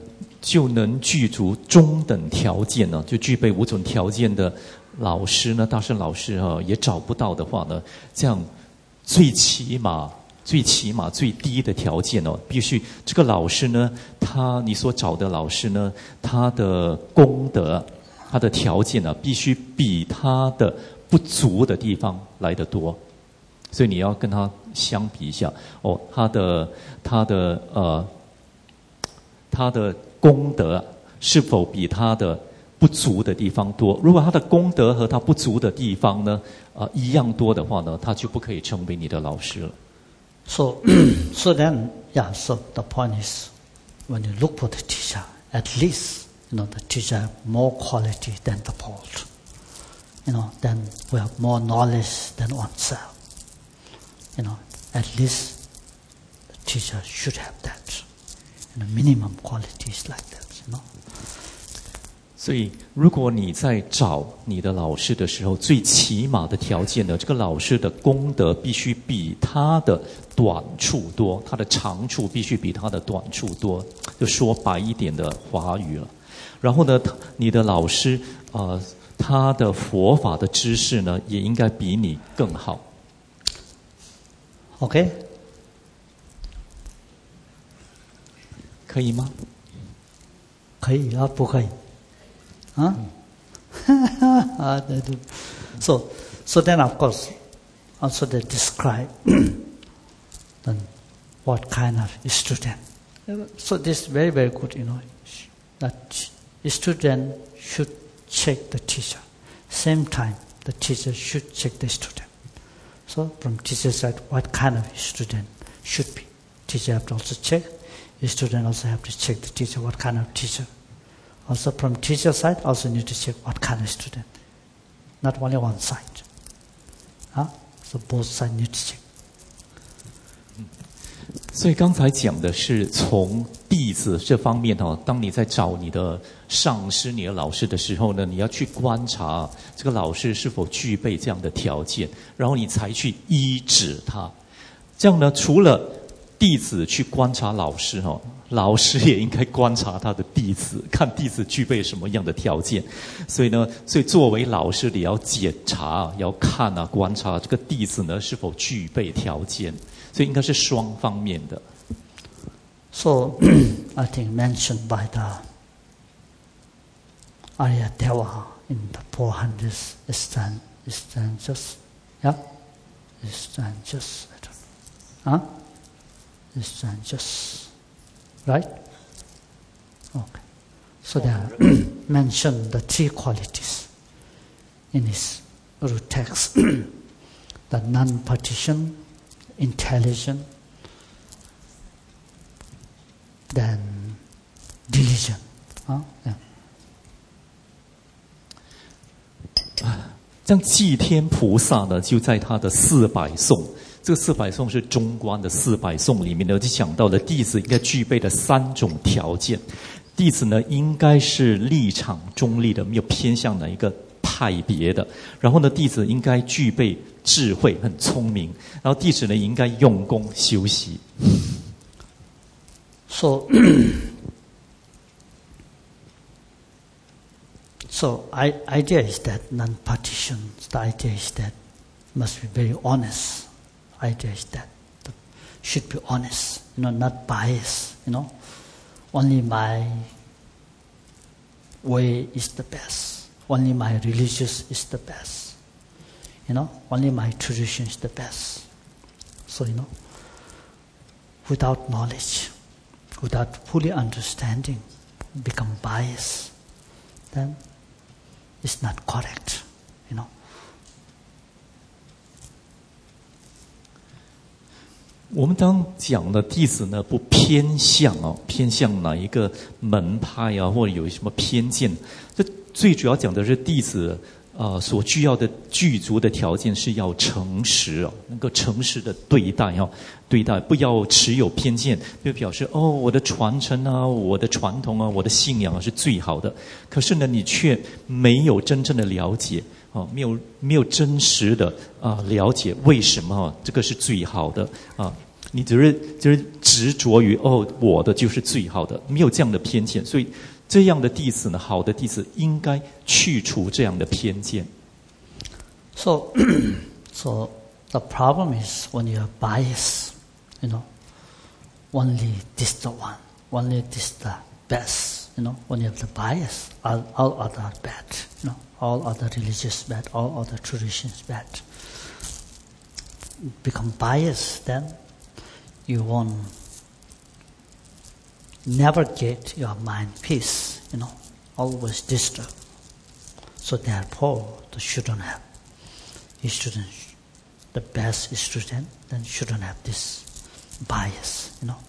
S1: 就能具足中等条件呢，就具备五种条件的老师呢，大圣老师啊，也找不到的话呢，这样最起码、最起码、最低的条件哦，必须这个老师呢，他你所找的老师呢，他的功德、他的条件呢，必须比他的不足的地方来得多，所以你要跟他相比一下哦，他的他的呃，他的功德是否比他的不足的地方多？如果他的功德和他不足的地方呢，呃，一样多的话呢，他就不可以成为你的老师了。
S2: So, so then, yeah. So the point is, when you look for the teacher, at least you know the teacher have more quality than the fault. You know, then we have more knowledge than oneself. You know, at least the teacher should have that. You know, minimum qualities like that. You know.
S1: 所以，如果你在找你的老师的时候，最起码的条件呢，这个老师的功德必须比他的短处多，他的长处必须比他的短处多，就说白一点的华语了。然后呢，你的老师呃，他的佛法的知识呢，也应该比你更好。
S2: OK，
S1: 可以吗？
S2: 可以啊，不可以？啊？啊，对对。So, so then of course, also they describe then what kind of student. So this is very very good, you know. That student should check the teacher. Same time, the teacher should check the student. So from teacher side, what kind of student should be? Teacher have to also check. The student also have to check the teacher, what kind of teacher. Also from teacher side, also need to check what kind of student. Not only one side. Huh? So both sides need to check.
S1: 所以刚才讲的是从弟子这方面哦，当你在找你的上师、你的老师的时候呢，你要去观察这个老师是否具备这样的条件，然后你才去依止他。这样呢，除了弟子去观察老师哦，老师也应该观察他的弟子，看弟子具备什么样的条件。所以呢，所以作为老师，你要检查、要看啊、观察这个弟子呢是否具备条件。所以应该是双方面的。
S2: So, I think mentioned by the Aryadeva in the four hundred stanzas, yeah, stanzas, huh? Stanzas, right? Okay. So they are mentioned the three qualities in his root text: the non-partition, intelligent, then diligent. Huh? Yeah.
S1: 像祭天菩萨呢，就在他的四百颂，这个四百颂是中观的四百颂里面呢，就讲到了弟子应该具备的三种条件。弟子呢，应该是立场中立的，没有偏向哪一个派别的。然后呢，弟子应该具备智慧，很聪明。然后弟子呢，应该用功修习。
S2: So, so I, idea is that non-partition. The idea is that must be very honest. Idea is that should be honest. You know, not biased. You know, only my way is the best. Only my religious is the best. You know, only my tradition is the best. So, you know, without knowledge, without fully understanding, become biased, then it's not correct, you know.
S1: 我们当讲的弟子呢，不偏向哦，偏向哪一个门派啊，或者有什么偏见，这最主要讲的是弟子呃，所需要的具足的条件是要诚实哦，能够诚实的对待哦，对待不要持有偏见，就表示哦，我的传承啊，我的传统啊，我的信仰啊是最好的。可是呢，你却没有真正的了解哦，没有没有真实的啊、呃、了解为什么、哦、这个是最好的啊。 你只是就是执着于哦，我的就是最好的，没有这样的偏见。所以这样的弟子呢，好的弟子应该去除这样的偏见。
S2: So, so the problem is when you are biased, you know, only this the one, only this the best, you know. When you have the bias, all, all other bad, you know, all other religious bad, all other traditions bad. Become biased, then you won't never get your mind peace, you know, always disturbed. So therefore, the shouldn't have, you shouldn't, the best student, then shouldn't have this bias, you know.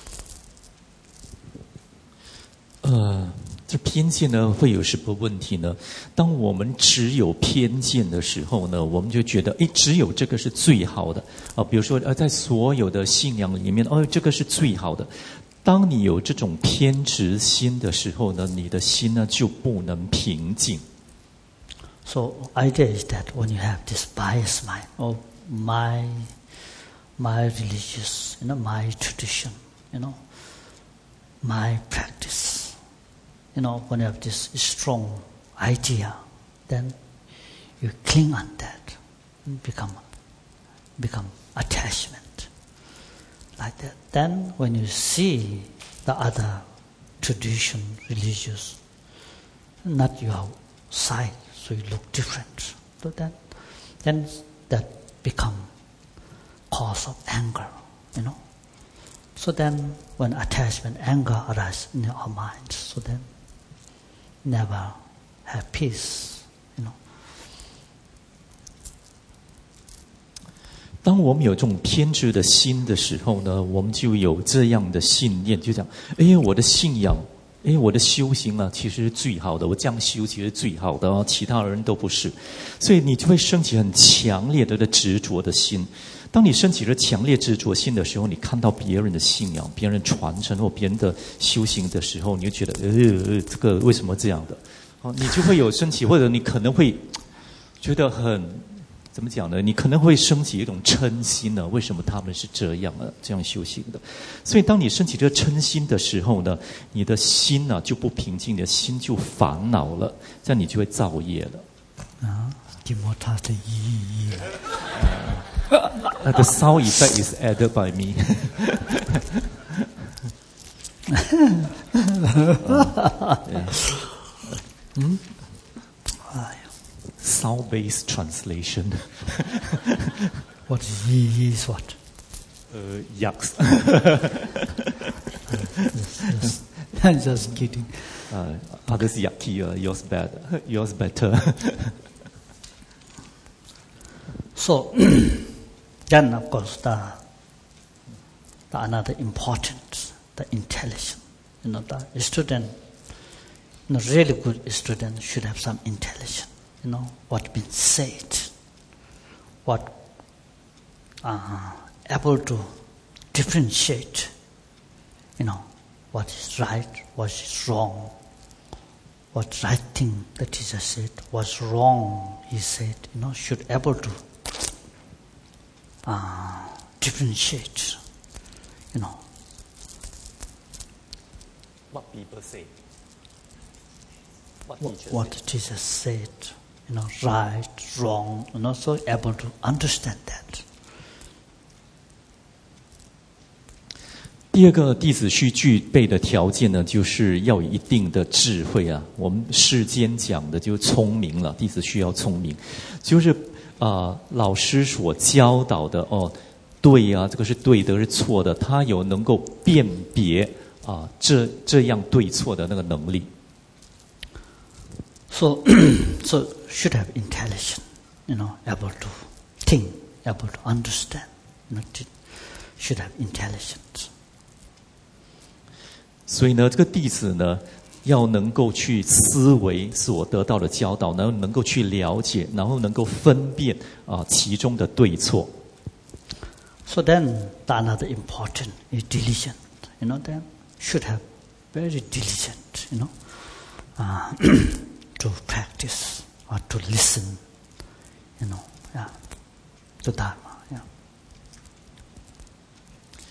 S1: 呃，这偏见呢会有什么问题呢？当我们只有偏见的时候呢，我们就觉得，诶，只有这个是最好的啊。比如说，呃，在所有的信仰里面，哦，这个是最好的。当你有这种偏执心的时候呢，你的心呢就不能平静。
S2: So idea is that when you have this biased mind, oh, my, my religious, you know, my tradition, you know, my practice, you know, when you have this strong idea, then you cling on that, and become, become attachment, like that. Then when you see the other tradition, religious, not your side, so you look different. So then, then that become cause of anger, you know. So then, when attachment, anger arises in our minds, so then never have peace, you know.
S1: 当我们有这种偏执的心的时候呢，我们就有这样的信念，就讲，哎，我的信仰。哎，我的修行啊，其实是最好的。我这样修其实是最好的哦，其他人都不是。所以你就会升起很强烈的执着的心。当你升起了强烈执着心的时候，你看到别人的信仰、别人传承或别人的修行的时候，你就觉得，呃，这个为什么这样的？哦，你就会有升起，或者你可能会觉得很。怎么讲呢？你可能会升起一种嗔心呢？为什么他们是这样啊？这样修行的？所以，当你升起这个嗔心的时候呢，你的心呢、啊、就不平静，你的心就烦恼了，这样你就会造业了。
S2: 啊，提摩太的意义。
S1: Uh, the sound effect is added by me.
S2: 嗯，哎呀。
S1: Sound-based translation.
S2: What is, is what?
S1: Uh, yucks.
S2: just, just, just kidding.
S1: Uh, others yucky, uh, yours bad. Yours better.
S2: So, then of course the, the another important, the intelligence. You know, the student, you know, really good student should have some intelligence. You know, what been said, what uh, able to differentiate, you know, what is right, what is wrong, what right thing the teacher said, what's wrong he said, you know, should able to uh, differentiate, you know.
S1: What people say. What,
S2: what, what the teacher said. You know, right, wrong, and also able to understand that.
S1: 第二个弟子需具备的条件呢，就是要有一定的智慧啊。我们世间讲的就聪明了，弟子需要聪明，就是啊、呃，老师所教导的哦，对啊，这个是对的，是错的，他有能够辨别啊、呃、这这样对错的那个能力。
S2: So, so should have intelligence, you know, able to think, able to understand, you know, should have intelligence.
S1: 所以呢，这个弟子呢，要能够去思维所得到的教导，然后能够去了解，然后能够分辨啊、呃、其中的对错。
S2: So then, the another important is diligent. You know, then should have very diligent, you know. Uh, to practice or to listen, you know, yeah, to Dharma, yeah.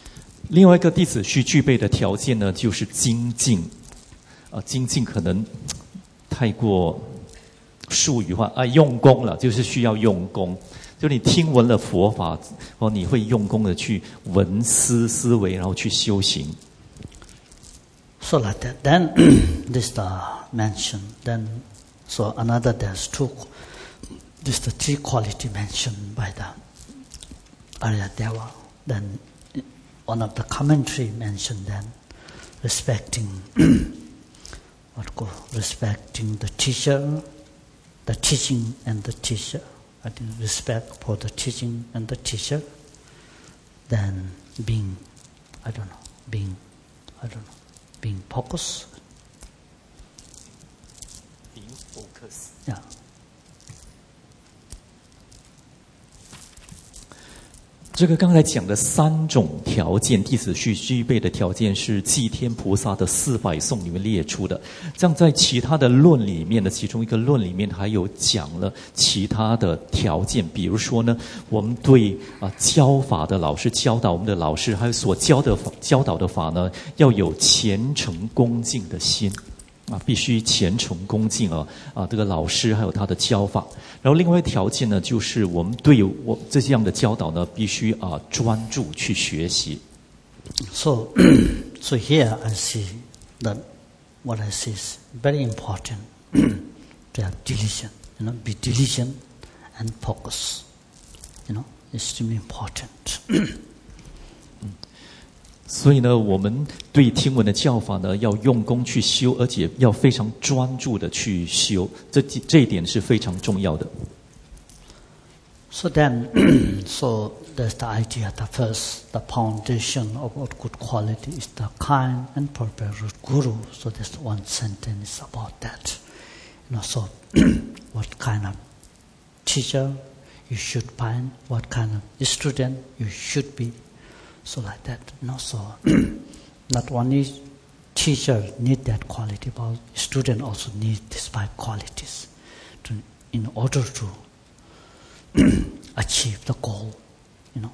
S1: 另外一个弟子需具备的条件呢，就是精进。啊，精进可能太过术语化啊，用功了，就是需要用功。就你听闻了佛法，哦，你会用功的去闻思思维，然后去修行。
S2: So like that. Then this the mention. Then so another there's two. This the three quality mentioned by the Aryadeva. Then one of the commentary mentioned then respecting what call respecting the teacher, the teaching and the teacher. I think respect for the teaching and the teacher. Then being, I don't know, being, I don't know, being focused.
S1: Being focused.
S2: Yeah.
S1: 这个刚才讲的三种条件，弟子需具备的条件是祭天菩萨的四百颂里面列出的。这样在其他的论里面的其中一个论里面还有讲了其他的条件，比如说呢，我们对啊教法的老师教导我们的老师，还有所教的法教导的法呢，要有虔诚恭敬的心。啊，必须虔诚恭敬啊！啊，这个老师还有他的教法。然后另外一个条件呢，就是我们对我这样的教导呢，必须啊专注去学习。
S2: So, so here I see that what I see is very important to have diligent, you know, be diligent and focus. You know, extremely important.
S1: 所以呢，我们对听闻的教法呢，要用功去修，而且要非常专注的去修，这这一点是非常重要的。
S2: So then, so there's the idea. The first, the foundation of what good quality is the kind and prepared guru. So there's one sentence about that. You know, so what kind of teacher you should find, what kind of student you should be. So like that, you know, so not only teacher need that quality, but student also need these five qualities to, in order to achieve the goal, you know.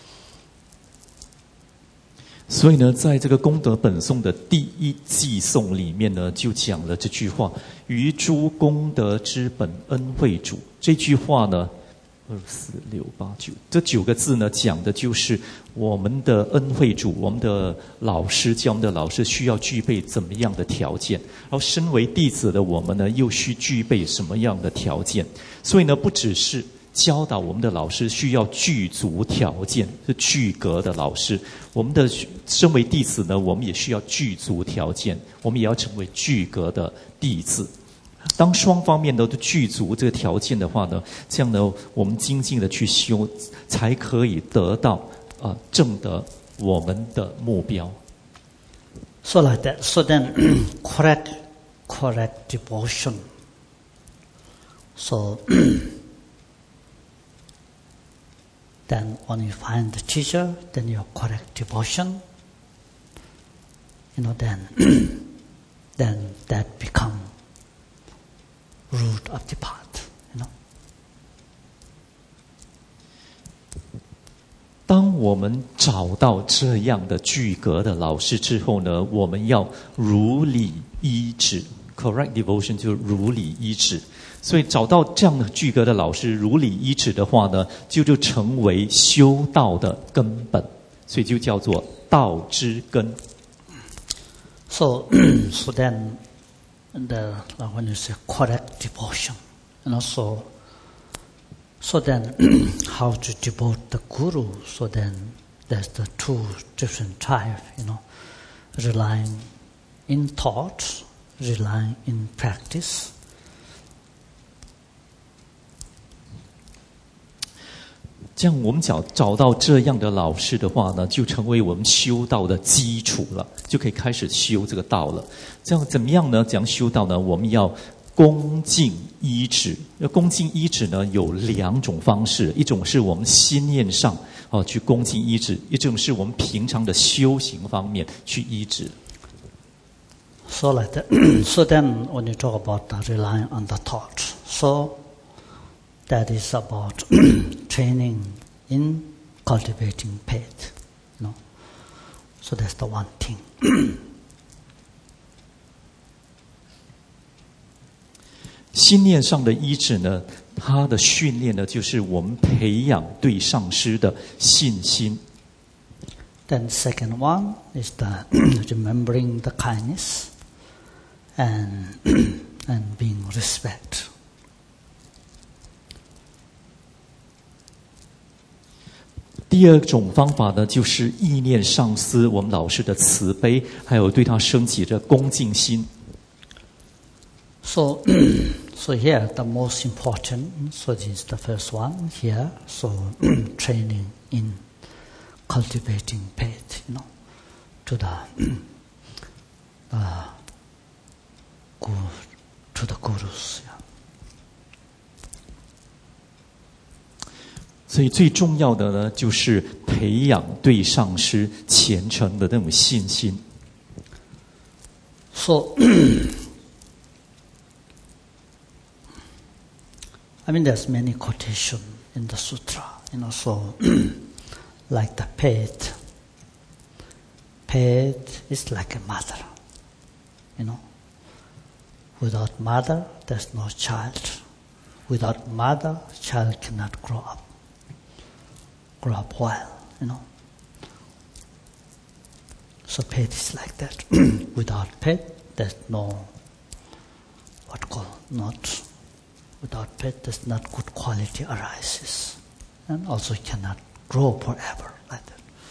S1: 所以呢，在这个功德本颂的第一偈颂里面呢，就讲了这句话：“于诸功德之本恩惠主。”这句话呢。二四六八九，这九个字呢，讲的就是我们的恩惠主，我们的老师教我们的老师需要具备怎么样的条件，然后身为弟子的我们呢，又需具备什么样的条件？所以呢，不只是教导我们的老师需要具足条件，是具格的老师。我们的身为弟子呢，我们也需要具足条件，我们也要成为具格的弟子。当双方面都具足这个条件的话呢，这样呢，我们精进的去修，才可以得到啊、呃、证得我们的目标。
S2: So like that. So then, correct, correct devotion. So then, when you find the teacher, then you correct devotion. You know, then, then that become root of the path, you know.
S1: 当我们找到这样的具格的老师之后呢，我们要如理依止 ，correct devotion 就是如理依止。所以找到这样的具格的老师，如理依止的话呢，就就成为修道的根本，所以就叫做道之根。
S2: So, so then. The like when you say correct devotion, and also, so then how to devote the guru? So then there's the two different types, you know, relying in thought, relying in practice.
S1: 这样我们找找到这样的老师的话呢，就成为我们修道的基础了，就可以开始修这个道了。这样怎么样呢？怎样修道呢？我们要恭敬依止。要恭敬依止呢，有两种方式，一种是我们心念上哦去恭敬依止，一种是我们平常的修行方面去依止。
S2: So like that. So then, when you talk about the relying on the thought, so. That is about training in cultivating faith, you know. So that's the one thing.
S1: 心念上的医治呢，它的训练呢，就是我们培养对上师的信心。
S2: Then second one is the remembering the kindness and and being respect.
S1: 第二种方法呢，就是意念上师我们老师的慈悲，还有对他升起的恭敬心。
S2: So, so here the most important, so this is the first one here, so training in cultivating faith, you know, to the, uh, guru, to the gurus. Yeah.
S1: 所以最重要的呢，就是培养对上师虔诚的那种信心。
S2: So, I mean, there's many quotation in the sutra, you know, so like the pet. Pet is like a mother, you know. Without mother, there's no child. Without mother, child cannot grow up, grow up well, you know. So pet is like that. Without pet, there's no, what call, not, without pet, there's not good quality arises. And also cannot grow forever like that.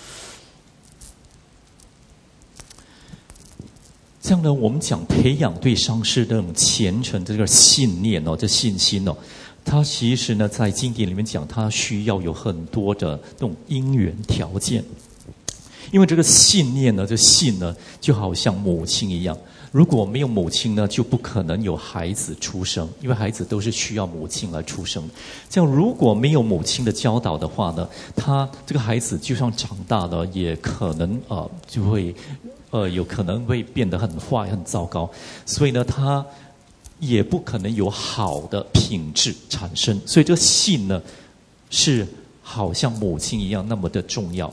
S1: 这样呢，我们讲培养对上师的这种虔诚这个信念哦，这信心哦，它其实呢，在经典里面讲，它需要有很多的这种因缘条件。因为这个信念呢，这信呢，就好像母亲一样。如果没有母亲呢，就不可能有孩子出生，因为孩子都是需要母亲来出生。这样如果没有母亲的教导的话呢，他这个孩子就算长大了，也可能呃就会呃有可能会变得很坏、很糟糕。所以呢，他也不可能有好的品质产生。所以这个信呢，是好像母亲一样那么的重要。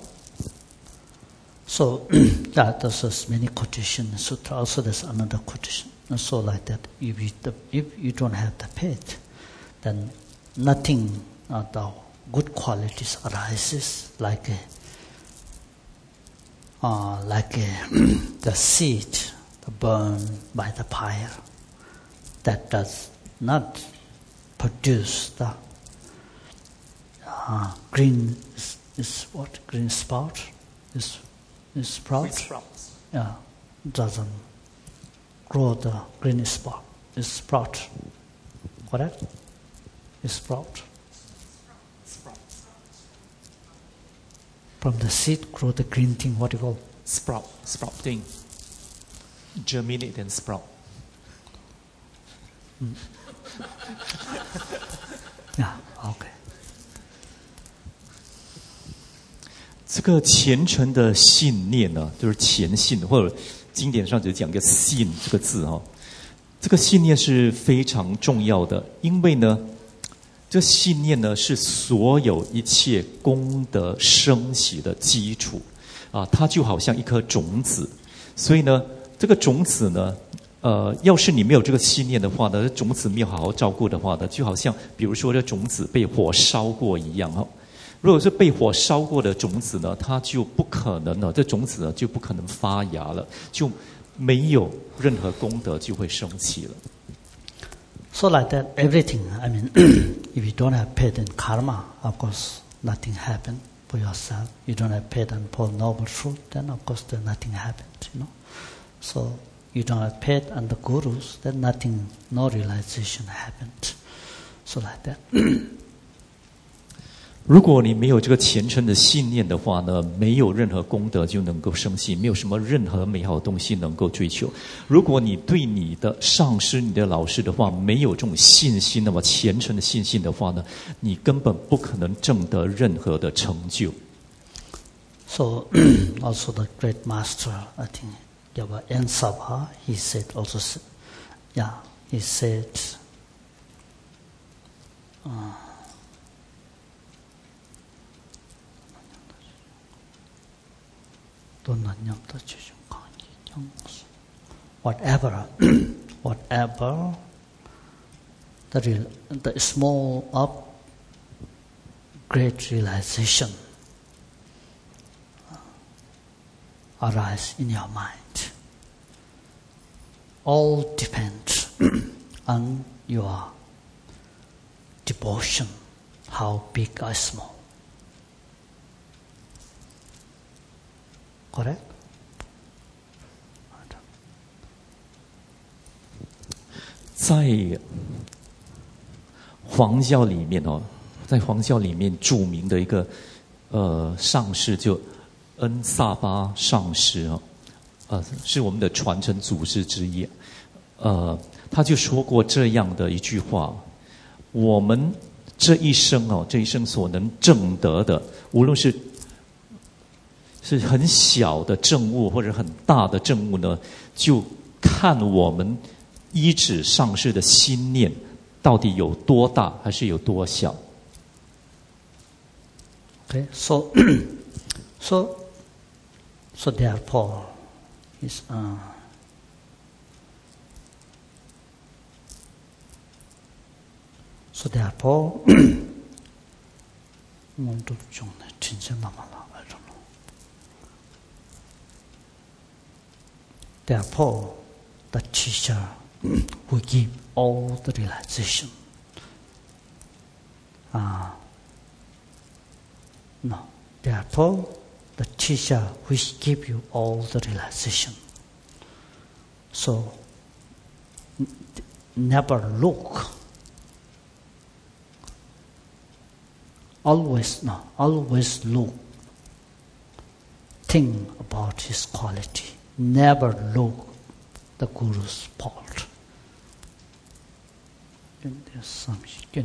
S2: So that there's many quotation in sutra. Also, there's another quotation. And so like that, if you, the, if you don't have the faith, then nothing, uh, the good qualities arises like a, uh, like a, the seed burned by the fire that does not produce the uh, green is, is what green sprout is. Is sprout?
S1: Sprouts.
S2: Yeah, doesn't grow the green sprout. Is sprout. Correct? Is sprout.
S1: Sprouts.
S2: From the seed grow the green thing. What do you call?
S1: Sprout, sprouting, germinate and sprout.
S2: Mm. Yeah. Okay.
S1: 这个虔诚的信念呢，就是虔信，或者经典上只讲一个信这个字哈、哦。这个信念是非常重要的，因为呢，这信念呢是所有一切功德升起的基础啊，它就好像一颗种子。所以呢，这个种子呢，呃，要是你没有这个信念的话呢，种子没有好好照顾的话呢，就好像比如说这种子被火烧过一样哈、哦。如果是被火烧过的种子呢，它就不可能了，这种子呢就不可能发芽了，就没有任何功德就会升起了。
S2: So like that, everything. I mean, if you don't have faith in karma, of course, nothing happen for yourself. You don't have faith in Paul Noble Truth, then of course, then nothing happens. You know. So you don't have faith in the gurus, then nothing, no realization happened. So like that.
S1: 如果你没有这个虔诚的信念的话呢，没有任何功德就能够升起，没有什么任何美好的东西能够追求。如果你对你的上师、你的老师的话没有这种信心，那么虔诚的信心的话呢，你根本不可能证得任何的成就。
S2: So also the great master, I think, Yaba Ensaba, he said also, yeah, he said, uh, whatever, whatever the, real, the small of great realization arise in your mind. All depends on your devotion, how big or small. Correct?
S1: 在黄教里面哦，在黄教里面著名的一个呃上师就恩萨巴上师哦，呃是我们的传承祖师之一，呃他就说过这样的一句话：我们这一生哦，这一生所能证得的，无论是是很小的证悟或者很大的证悟呢，就看我们依止上师的心念到底有多大，还是有多小。
S2: Okay, so, so, so therefore, is uh, so therefore, therefore, the teacher will give all the realization. Ah, no. Therefore, the teacher will give you all the realization. So, n- never look. Always, no. Always look. Think about his quality. Never look the Guru's fault. <clears throat>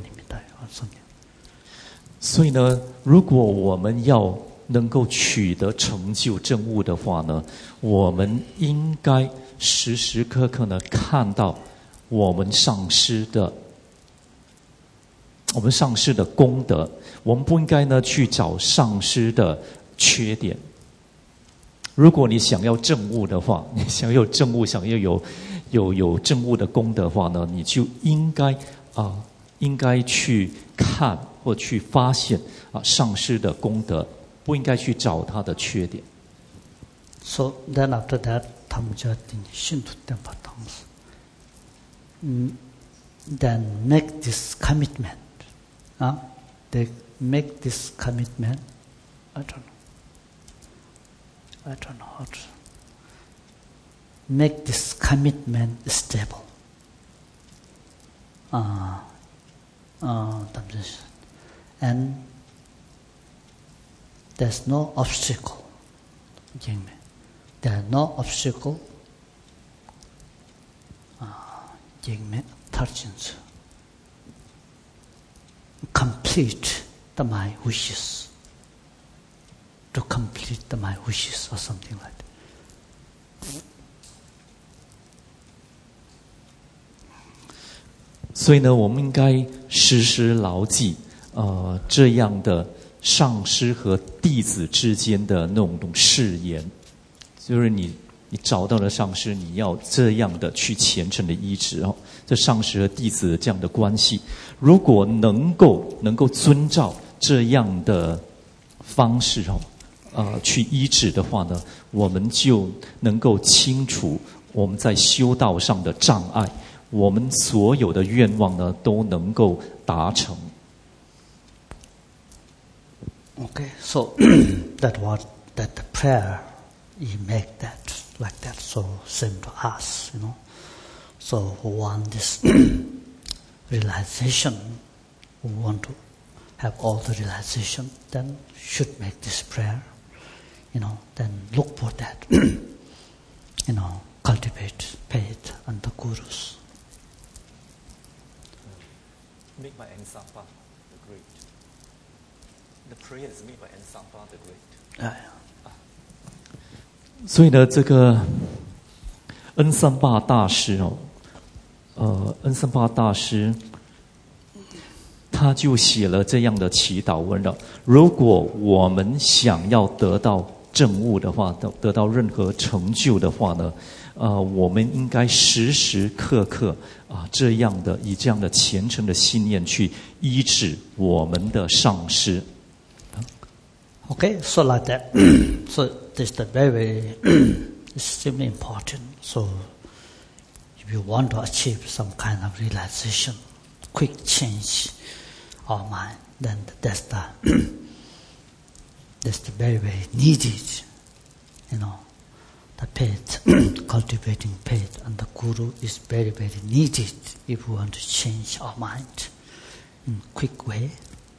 S1: 所以呢，如果我们要能够取得成就证悟的话呢，我们应该时时刻刻呢看到我们上师的我们上师的功德，我们不应该呢去找上师的缺点。如果你想要证悟的话，你想要证悟，想要有有有证悟的功德的话呢，你就应该啊、呃，应该去看或去发现啊上师的功德，不应该去找他的缺点。
S2: So then after that, 他们就定信徒等法当时，嗯 then make this commitment. Uh, they make this commitment. I don't know. I don't know how to make this commitment stable. Uh, uh, and there's no obstacle. There are no obstacle. Complete the my wishes. To complete the my wishes or something like that.
S1: 所以呢，我们应该时时牢记，呃，这样的上师和弟子之间的那种种誓言，就是你你找到了上师，你要这样的去虔诚的依止哦。这上师和弟子的这样的关系，如果能够能够遵照这样的方式哦。呃，去医治的话呢，我们就能够清除我们在修道上的障碍，我们所有的愿望呢都能够达成。
S2: Okay, so that what that the prayer you make that like that so same to us, you know. So who want this realization, who want to have all the realization, then should make this prayer. You know, then look for that. You know, cultivate faith and the gurus.
S1: Made by Ensapa the Great. The prayer is made by Ensapa the Great.
S2: 哎呀，
S1: 所以呢，这个恩桑巴大师哦，呃，恩桑巴大师。他就写了这样的祈祷文了：如果我们想要得到证悟的话，得得到任何成就的话呢，呃，我们应该时时刻刻啊，这样的以这样的虔诚的信念去医治我们的上师。
S2: Okay, so like that. So this is the very, very extremely important. So if you want to achieve some kind of realization, quick change of mind, then that's the that's the very, very needed, you know, the faith, cultivating faith, and the guru is very, very needed if we want to change our mind in a quick way.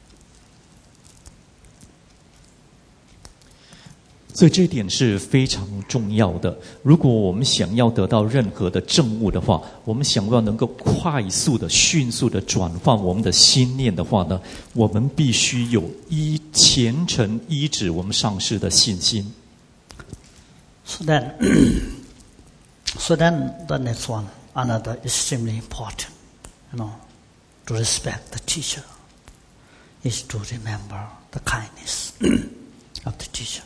S1: 所以这一点是非常重要的。如果我们想要得到任何的证悟的话，我们想要能够快速的、迅速的转换我们的心念的话呢，我们必须有依虔诚依止我们上师的信心。
S2: So then, so then the next one, another extremely important, you know, to respect the teacher, is to remember the kindness of the teacher.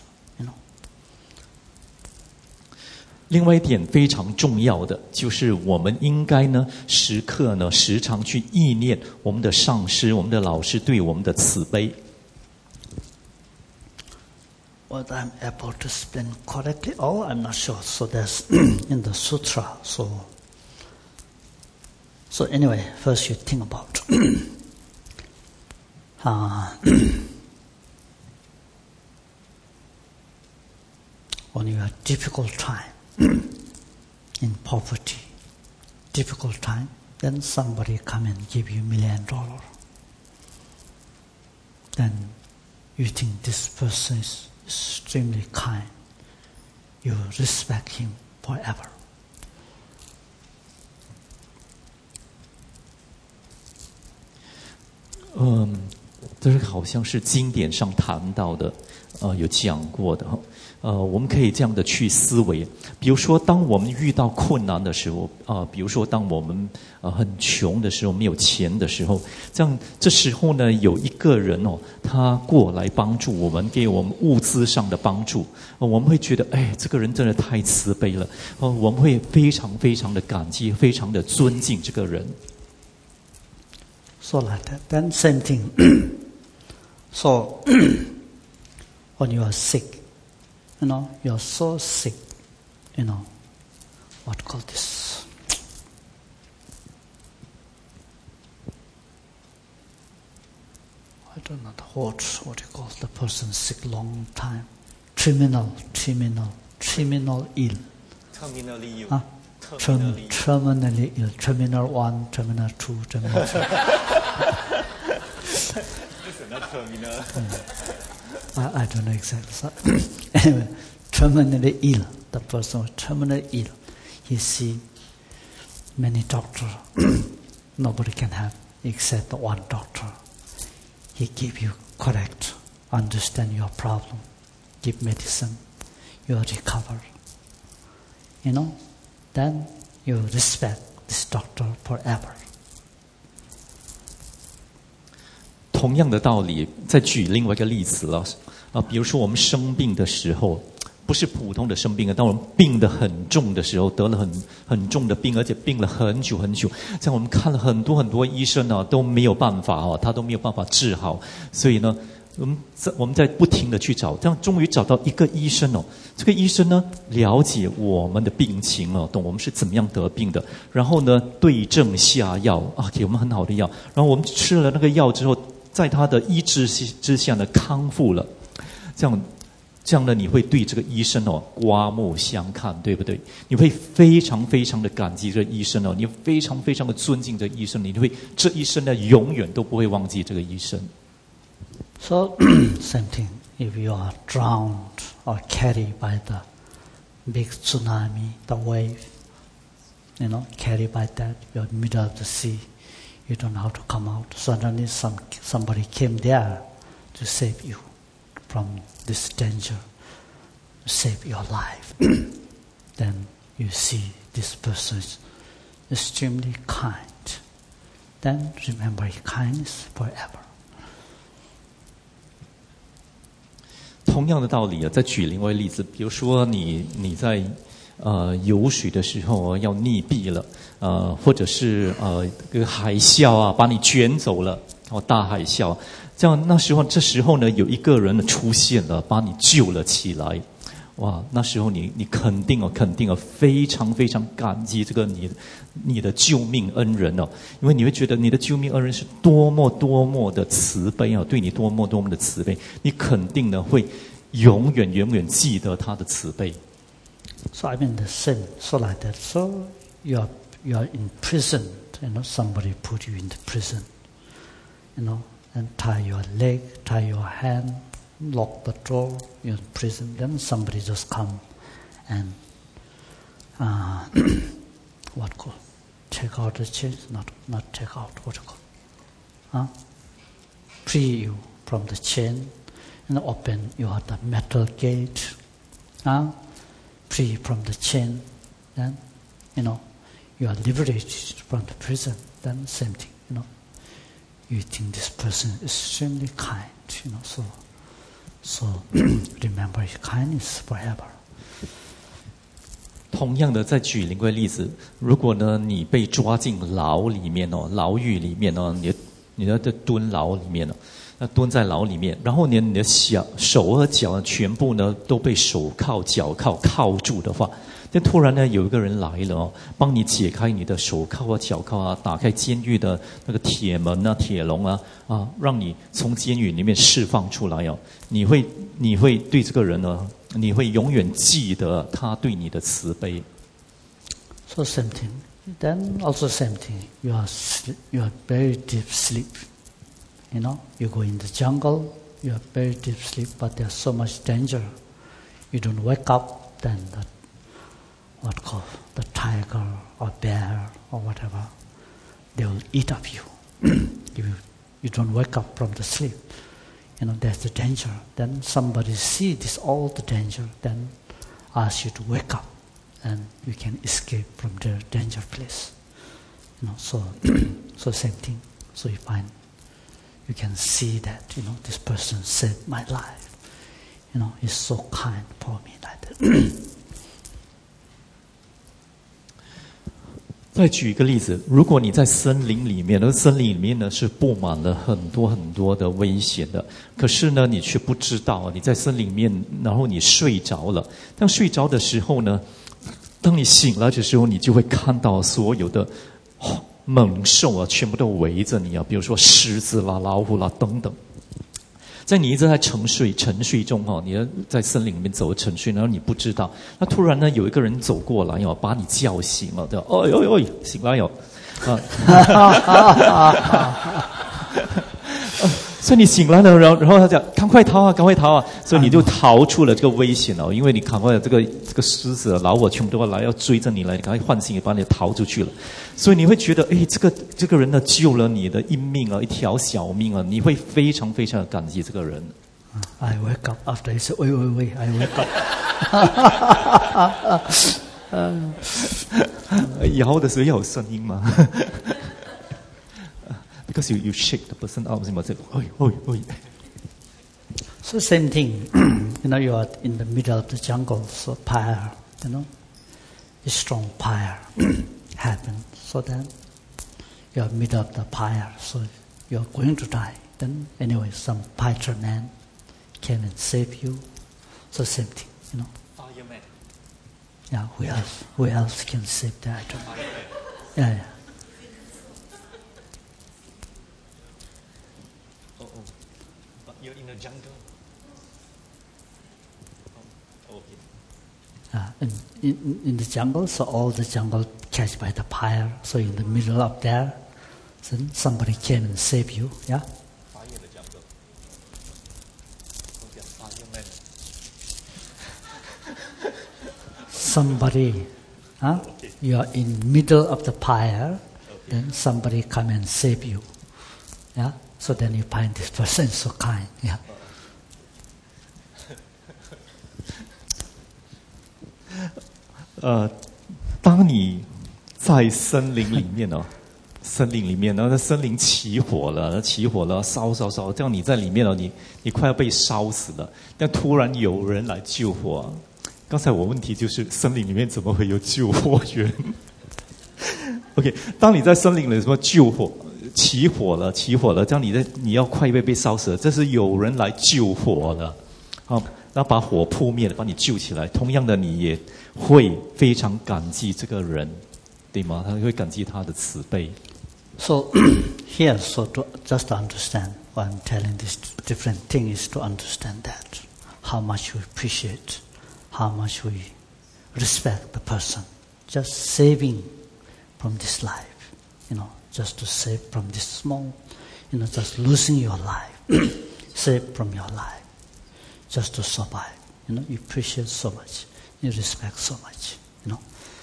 S1: 另外一点非常重要的，就是我们应该呢，时刻呢，时常去意念我们的上师、我们的老师对我们的慈悲。
S2: What I'm able to explain correctly, oh, I'm not sure. So that's in the sutra. So, so anyway, first you think about uh, when you have difficult time. In poverty, difficult time, then somebody come and give you million dollar. Then you think this person is extremely kind. You respect him forever.
S1: 嗯，这是好像是经典上谈到的，呃，有讲过的。呃，我们可以这样的去思维，比如说，当我们遇到困难的时候，啊、呃，比如说，当我们呃很穷的时候，没有钱的时候，这样这时候呢，有一个人哦，他过来帮助我们，给我们物资上的帮助，呃、我们会觉得，哎，这个人真的太慈悲了，哦、呃，我们会非常非常的感激，非常的尊敬这个人。
S2: So like that, then same thing. So when you are sick.You know, you're so sick, you know, what call this? I don't know the word, what do you call the person sick long time? Terminal, terminal, terminal ill.
S1: Terminally ill.
S2: Huh? Terminally. Terminally ill. Terminal one, terminal two, terminal three.
S1: Not terminal.
S2: I, I don't know exactly. So, anyway, terminally ill. The person was terminally ill. He see many doctors. Nobody can help except the one doctor. He give you correct, understand your problem, give medicine, you recover. You know, then you respect this doctor forever.
S1: 同样的道理，再举另外一个例子了啊，比如说我们生病的时候，不是普通的生病啊，当我们病得很重的时候，得了很很重的病，而且病了很久很久，这样我们看了很多很多医生啊，都没有办法哦，他都没有办法治好，所以呢，我们在我们在不停的去找，这样终于找到一个医生哦，这个医生呢了解我们的病情哦，懂我们是怎么样得病的，然后呢对症下药啊，给我们很好的药，然后我们吃了那个药之后。在他的医治之下呢，康复了，这样，这样呢，你会对这个医生哦刮目相看，对不对？你会非常非常的感激这医生哦，你非常非常的尊敬这医生，你会这医生呢永远都不会忘记这个医生。
S2: So same thing. If you are drowned or carried by the big tsunami, the wave, you know, carried by that, you're in the middle of the sea.You don't know how to come out. Suddenly some, somebody came there to save you from this danger, to save your life. Then you see this person is extremely kind. Then remember his kindness forever.
S1: 同样的道理啊，再举另外一个例子，比如说你你在呃游水的时候要溺毙了，呃，或者是呃这个海啸啊把你卷走了，哦，大海啸，这样那时候这时候呢有一个人出现了，把你救了起来。哇，那时候你你肯定哦，肯定哦，非常非常感激这个你你的救命恩人哦，因为你会觉得你的救命恩人是多么多么的慈悲啊，对你多么多么的慈悲，你肯定呢会永远永远记得他的慈悲。
S2: So I mean the same, so like that. So you are you are in prison, you know, somebody put you in the prison, you know, and tie your leg, tie your hand. Lock the door, you're in prison, then somebody just come and uh, what call? Take out the chain, not not take out, what you call? Huh? Free you from the chain and open your the metal gate. Huh? Free from the chain, then you know you are liberated from the prison. Then same thing, you know. You think this person is extremely kind, you know, so So remember his kindness forever.
S1: 同样的，再举另外一个例子，如果呢你被抓进牢里面哦，牢狱里面哦，你你的蹲牢里面哦，那蹲在牢里面，然后你你的小手和脚全部呢都被手铐、脚铐铐住的话，但突然呢有一个人来了哦，帮你解开你的手铐啊、脚铐啊，打开监狱的那个铁门啊、铁笼啊，啊，让你从监狱里面释放出来哦，你会你会对这个人呢，你会永远记得他对你的慈悲。
S2: So same thing. Then also same thing. You are sleep, you are very deep sleep. You know, you go in the jungle. You are very deep sleep, but there's so much danger. You don't wake up, then the what called the tiger or bear or whatever, they will eat up you. if you, you don't wake up from the sleep, you know, there's the danger. Then somebody see this all the danger, then ask you to wake up, and you can escape from the danger place. You know, so so same thing. So you find you can see that, you know, this person saved my life. You know, he's so kind for me like that.
S1: 再举一个例子，如果你在森林里面，那森林里面呢是布满了很多很多的危险的，可是呢你却不知道，你在森林里面，然后你睡着了。当睡着的时候呢，当你醒来的时候，你就会看到所有的猛兽啊，全部都围着你啊，比如说狮子啦、老虎啦等等。在你一直在沉睡沉睡中哈，你在森林里面走沉睡，然后你不知道，那突然呢有一个人走过来哦，把你叫醒了，对吧？哦哟哟，醒来哟，啊，所以你醒来了，然后然后他讲赶快逃啊，赶快逃啊，所以你就逃出了这个危险哦，因为你赶快这个这个狮子老虎全部都要来要追着你来，你赶快唤醒，把你逃出去了。所以你会觉得，哎，这个这个人呢救了你的一命啊，一条小命啊，你会非常非常的感激这个人。
S2: I wake up after he said, wait, wait, wait, I wake up.
S1: 摇的时候要有声音嘛。Because you you shake the person out, you must say, oi, oi, oi.
S2: So same thing, you know, you are in the middle of the jungle, so fire, you know, a strong fire happens. So then you are middle of the fire, so you are going to die. Then anyway, some fighter man came and saved you. So same thing, you know.
S1: Fireman.
S2: Yeah, who else? Who else can save the item? Yeah, yeah.
S1: Oh, oh. But you're in the jungle. Oh, okay.
S2: Uh, in, in, in the jungle, so all the jungle catch by the fire. So in the middle of there, so somebody came and saved you. Yeah.
S1: Fire in the jungle. Okay, fireman.
S2: Somebody, huh?
S1: Okay.
S2: You are in middle of the fire,
S1: Okay.
S2: then somebody come and save you. Yeah. So then you find this person so kind. Yeah.
S1: 呃，当你在森林里面哦， 森林里面，然后那森林起火了，起火了，烧烧烧，这样你在里面了，你你快要被烧死了。但突然有人来救火。刚才我问题就是，森林里面怎么会有救火员？OK， 当你在森林里什么救火？起火了，起火了，这样你的你要快被被烧死了，这是有人来救火了，好，然后把火扑灭了，把你救起来。同样的，你也会非常感激这个人，对吗？他会感激他的慈悲。
S2: So here, so to, just to understand why I'm telling this different thing is to understand that how much we appreciate, how much we respect the person, just saving from this life, you know. Just to save from this small, you know, just losing your life, save from your life, just to survive. You know, you appreciate so much, you respect so much, you know.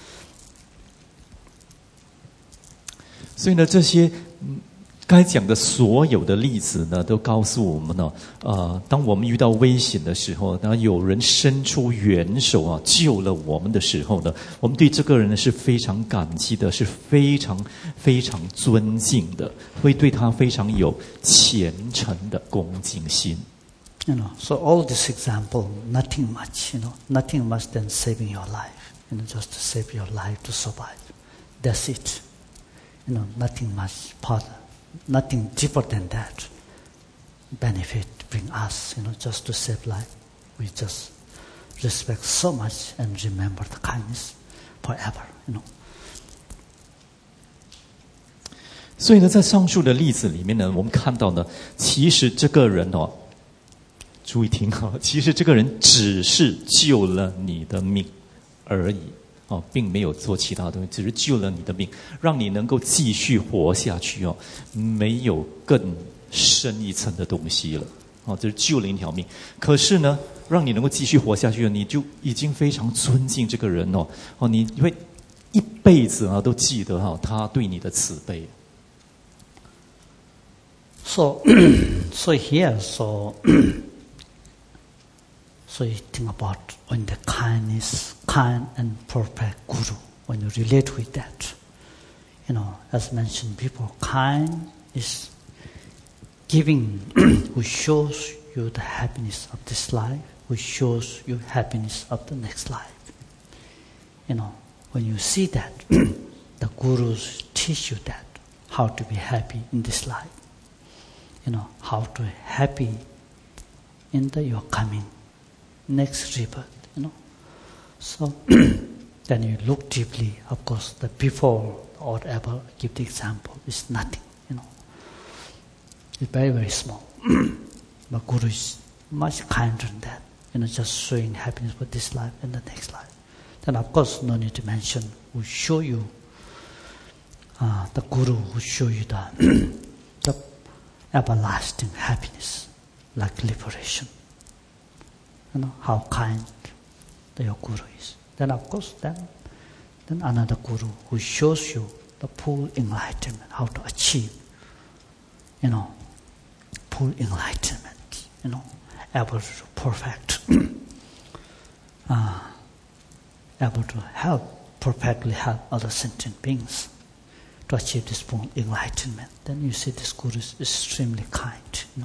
S1: 所以呢，这些该讲的所有的例子呢，都告诉我们呢，呃，当我们遇到危险的时候，当有人伸出援手啊，救了我们的时候呢，我们对这个人呢是非常感激的，是非常非常尊敬的，会对他非常有虔诚的恭敬心。
S2: You know, so all this example, nothing much, you know, nothing much than saving your life, you know, just to save your life to survive. That's it. You know, nothing much further.Nothing deeper than that benefit bring us, you know, just to save life. We just respect so much and remember the kindness forever, you know.
S1: 所以呢，在上述的例子里面呢，我们看到呢，其实这个人哦，注意听哈，其实这个人只是救了你的命而已。哦，并没有做其他东西，只是救了你的命，让你能够继续活下去哦，没有更深一层的东西了。哦，这是救了一条命。可是呢，让你能够继续活下去，你就已经非常尊敬这个人哦。哦，你会一辈子啊都记得哈他对你的慈悲。
S2: So, so here, so. So you think about when the kindness, kind and perfect Guru, when you relate with that. You know, as mentioned before, kind is giving, who shows you the happiness of this life, who shows you happiness of the next life. You know, when you see that, the Gurus teach you that, how to be happy in this life. You know, how to be happy in the your coming.Next rebirth, you know. So then you look deeply, of course, the before or whatever, give the example, is nothing, you know. It's very, very small. But Guru is much kinder than that, you know, just showing happiness for this life and the next life. Then of course, no need to mention, who show you, uh, the Guru who show you the, the everlasting happiness, like liberation.You know, how kind the, your Guru is. Then of course, then, then another Guru who shows you the full enlightenment, how to achieve, you know, full enlightenment, you know, able to perfect, uh, able to help, perfectly help other sentient beings to achieve this full enlightenment. Then you see this Guru is extremely kind, you know.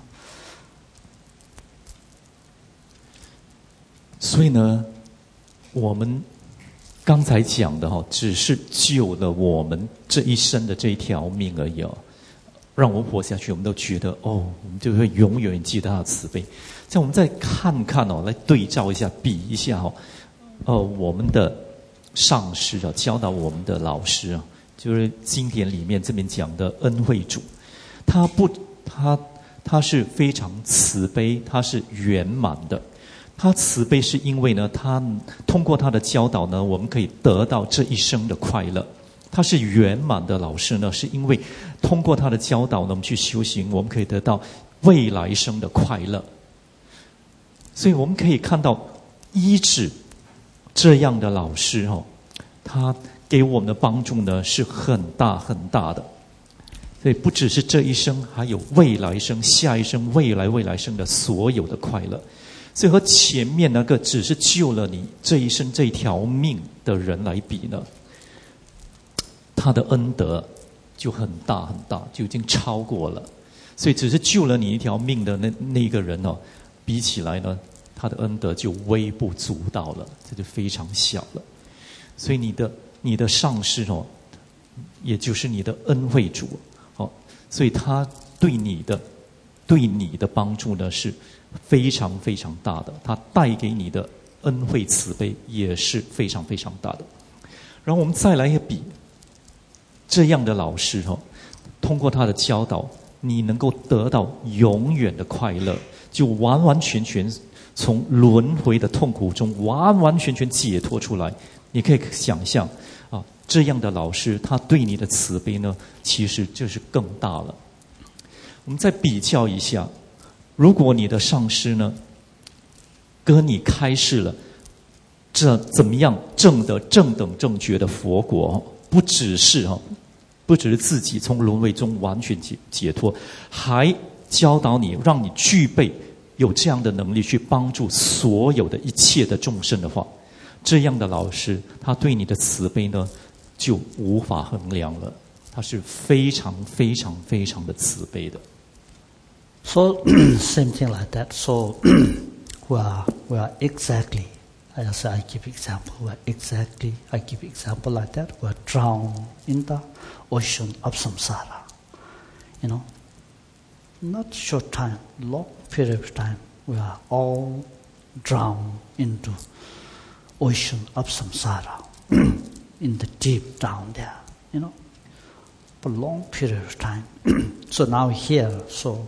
S1: 所以呢，我们刚才讲的哈，只是救了我们这一生的这一条命而已哦，让我们活下去，我们都觉得哦，我们就会永远记得他的慈悲。这样我们再看看哦，来对照一下，比一下哦，呃，我们的上师啊，教导我们的老师啊，就是经典里面这边讲的恩惠主，他不，他他是非常慈悲，他是圆满的。他慈悲是因为呢，他通过他的教导呢，我们可以得到这一生的快乐。他是圆满的老师呢，是因为通过他的教导呢，我们去修行，我们可以得到未来生的快乐。所以我们可以看到，医治这样的老师哦，他给我们的帮助呢是很大很大的。所以不只是这一生，还有未来生、下一生、未来未来生的所有的快乐。所以和前面那个只是救了你这一生这一条命的人来比呢，他的恩德就很大很大，就已经超过了。所以只是救了你一条命的那那个人哦，比起来呢，他的恩德就微不足道了，这就非常小了。所以你的你的上师哦，也就是你的恩惠主哦，所以他对你的对你的帮助呢是非常非常大的，他带给你的恩惠慈悲也是非常非常大的。然后我们再来比这样的老师哦，通过他的教导，你能够得到永远的快乐，就完完全全从轮回的痛苦中完完全全解脱出来。你可以想象啊，这样的老师他对你的慈悲呢，其实就是更大了。我们再比较一下，如果你的上师呢跟你开示了这怎么样证得正等正觉的佛国，不只是哈，不只是自己从轮回中完全解解脱，还教导你，让你具备有这样的能力去帮助所有的一切的众生的话，这样的老师他对你的慈悲呢就无法衡量了，他是非常非常非常的慈悲的。
S2: So same thing like that. So we are we are exactly, as I give example, we are exactly I give example like that. We are drowned in the ocean of samsara. You know, not short time, long period of time. We are all drowned into ocean of samsara, in the deep down there. You know, for long period of time. So now here, so.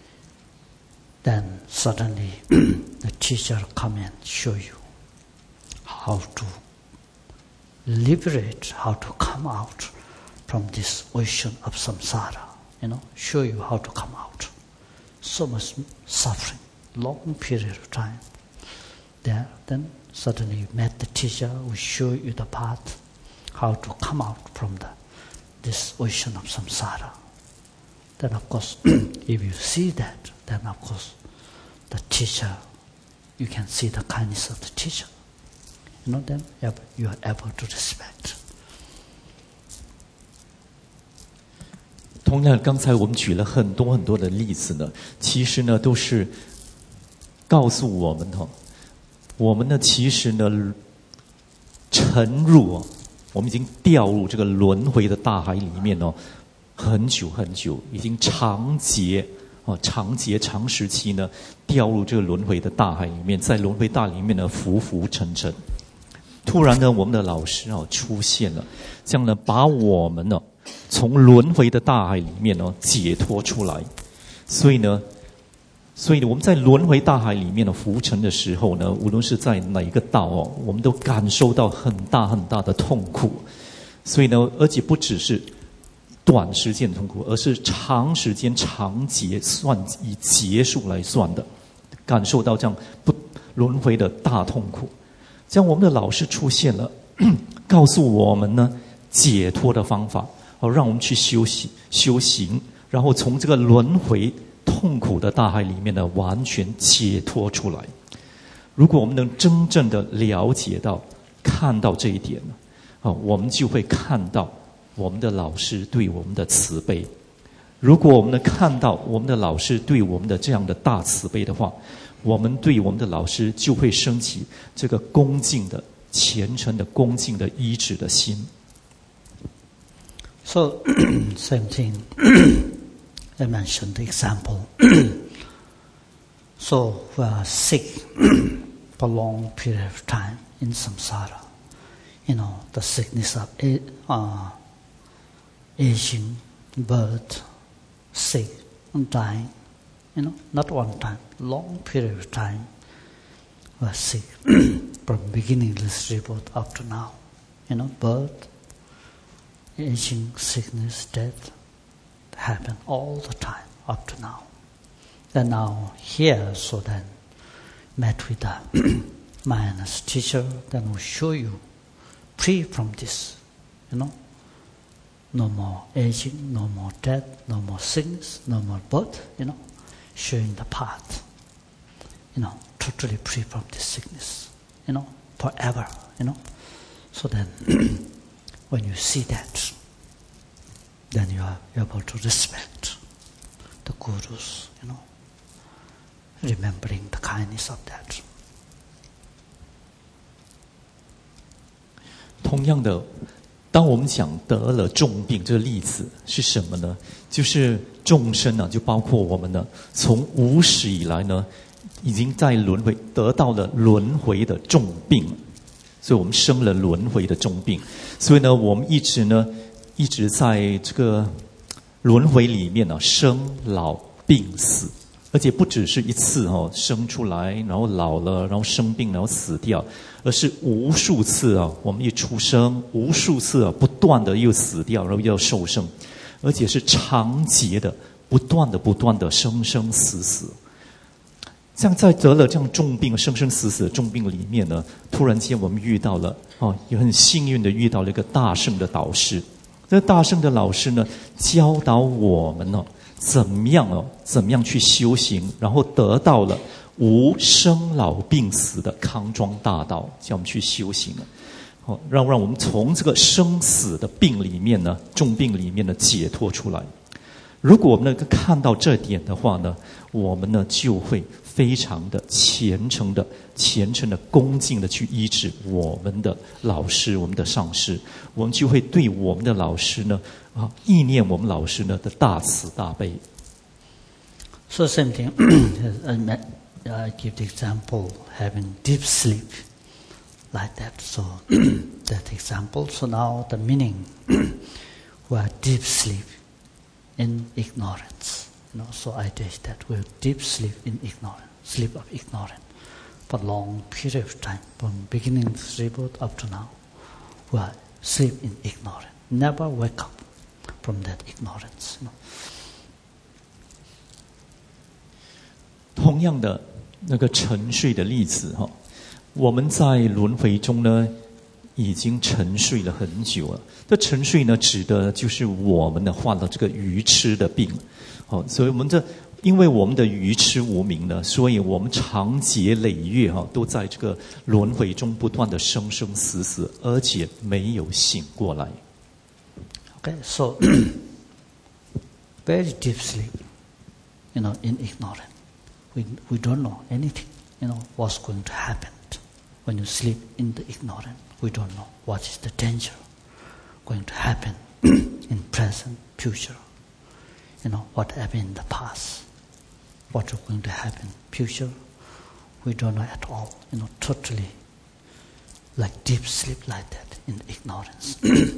S2: Then suddenly the teacher come and show you how to liberate, how to come out from this ocean of samsara. You know, show you how to come out. So much suffering, long period of time. There, then suddenly you met the teacher who show you the path, how to come out from the this ocean of samsara. Then of course, if you see that, then of course, the teacher, you can see the kindness of the teacher. You know, then you are able to respect.
S1: 同样，刚才我们举了很多很多的例子呢，其实呢都是告诉我们哈，我们呢其实呢沉入，我们已经掉入这个轮回的大海里面哦。很久很久，已经长劫啊，长劫长时期呢，掉入这个轮回的大海里面，在轮回大里面呢浮浮沉沉。突然呢，我们的老师啊出现了，这样呢把我们呢从轮回的大海里面呢解脱出来。所以呢，所以我们在轮回大海里面呢浮沉的时候呢，无论是在哪一个道哦，我们都感受到很大很大的痛苦。所以呢，而且不只是短时间的痛苦，而是长时间长劫算以劫数来算的，感受到这样不轮回的大痛苦。这样我们的老师出现了，告诉我们呢解脱的方法，哦，让我们去修习修行，然后从这个轮回痛苦的大海里面呢完全解脱出来。如果我们能真正的了解到、看到这一点呢，哦，我们就会看到我们的老师对我们的慈悲。如果我们能看到我们的老师对我们的这样的大慈悲的话，我们对我们的老师就会升起这个恭敬的、虔诚的、恭敬的依止的心。
S2: So same thing. I mentioned the example. So we are sick for long period of time in samsara. You know, the sickness of uh, aging, birth, sick, and dying. You know, not one time, long period of time we are sick from beginningless rebirth up to now. You know, birth, aging, sickness, death happen all the time up to now. Then now here, so then met with the Maya's teacher, then we show you free from this, you know. No more aging, no more death, no more sickness, no more birth, you know. Showing the path, you know, totally free from this sickness, you know, forever, you know. So then, when you see that, then you are able to respect the gurus, you know, remembering the kindness of that.
S1: 同样的，当我们讲得了重病这个例子是什么呢？就是众生呢、啊，就包括我们呢，从无始以来呢，已经在轮回得到了轮回的重病，所以我们生了轮回的重病。所以呢，我们一直呢，一直在这个轮回里面呢、啊，生老病死，而且不只是一次哦，生出来，然后老了，然后生病，然后死掉，而是无数次啊，我们一出生，无数次啊，不断的又死掉，然后又受生，而且是长劫的，不断的、不断的生生死死。像在得了这样重病、生生死死的重病里面呢，突然间我们遇到了哦，也很幸运的遇到了一个大圣的导师。这大圣的老师呢，教导我们呢、哦，怎么样哦，怎么样去修行，然后得到了无生老病死的康庄大道，叫我们去修行了。哦，让让我们从这个生死的病里面呢，重病里面呢解脱出来。如果我们能够看到这点的话呢，我们呢就会非常的虔诚的、虔诚的、恭敬的去医治我们的老师、我们的上师，我们就会对我们的老师呢啊意念我们老师呢的大慈大悲。
S2: So same thing. I give the example having deep sleep like that. So that example. So now the meaning who are deep sleep in ignorance. You know, so I taste that we have deep sleep in ignorance, sleep of ignorance, for long period of time, from beginning of rebirth up to now, we are sleep in ignorance, never wake up from that ignorance. You know.
S1: 同样的那个沉睡的例子哈，我们在轮回中呢，已经沉睡了很久了。这沉睡呢，指的就是我们呢患了这个愚痴的病。好，所以我们这因为我们的愚痴无明呢，所以我们长劫累月哈，都在这个轮回中不断的生生死死，而且没有醒过来。
S2: Okay, so very deep sleep, you know, in ignorance. We we don't know anything, you know, what's going to happen when you sleep in the ignorance. We don't know what is the danger going to happen in present, future. You know, what happened in the past, what is going to happen future, we don't know at all. You know, totally like deep sleep like that in ignorance.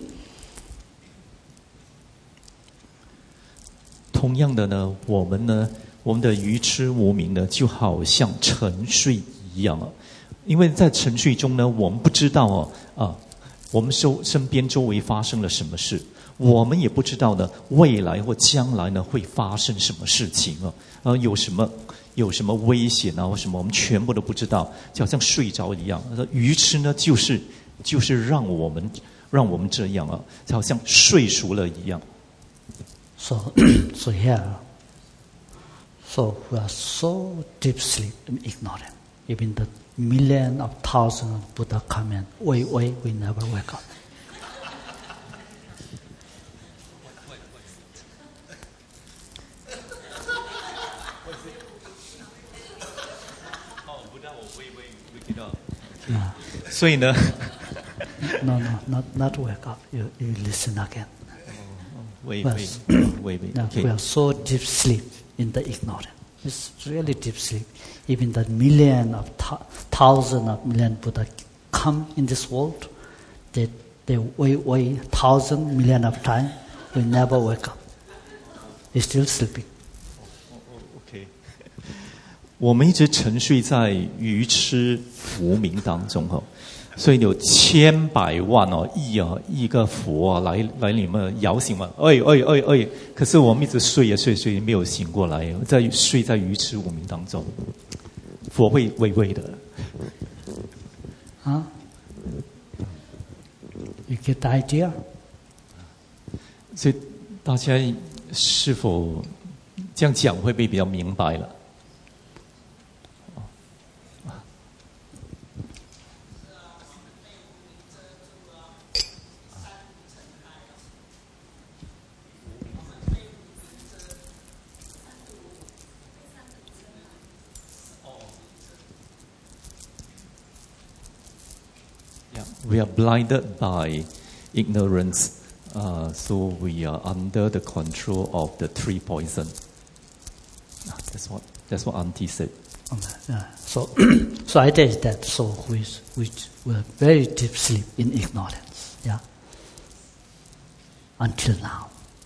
S1: 同样的呢，我们呢，我们的愚痴无明呢，就好像沉睡一样啊。因为在沉睡中呢，我们不知道哦啊，我们周身边周围发生了什么事。我们也不知道呢，未来或将来呢会发生什么事情啊？呃，有什么有什么危险啊，或什么，我们全部都不知道，就好像睡着一样。愚痴呢，就是就是让我们让我们这样啊，就好像睡熟了一样。
S2: So, so here, so we are so deep sleep and ignorant. Even the million of thousands of Buddha come and wait, wait, we never wake up.
S1: Yeah. 所以呢
S2: No, no, not not wake up. You you listen again.
S1: Wait,
S2: Yes.
S1: wait, wait, wait.
S2: No,
S1: Okay.
S2: we are so deep sleep in the ignorance. It's really deep sleep. Even the million of th- thousand of million Buddha come in this world, they they wait, wait thousand million of time, we never wake up. We're still sleeping.
S1: OK， 我们一直沉睡在愚痴无明当中哈，所以有千百万哦亿啊亿个佛啊来来你们摇醒嘛，哎哎哎哎，可是我们一直睡呀睡睡没有醒过来，在睡在愚痴无明当中，佛会微微的。
S2: Huh? You get the idea?
S1: 所以大家是否这样讲会不会比较明白了？ we are blinded by ignorance, uh, so we are under the control of the three poison. That's what that's what Auntie said.
S2: Yeah. So, so I tell that soul who is which were very deep sleep in ignorance, yeah, until now.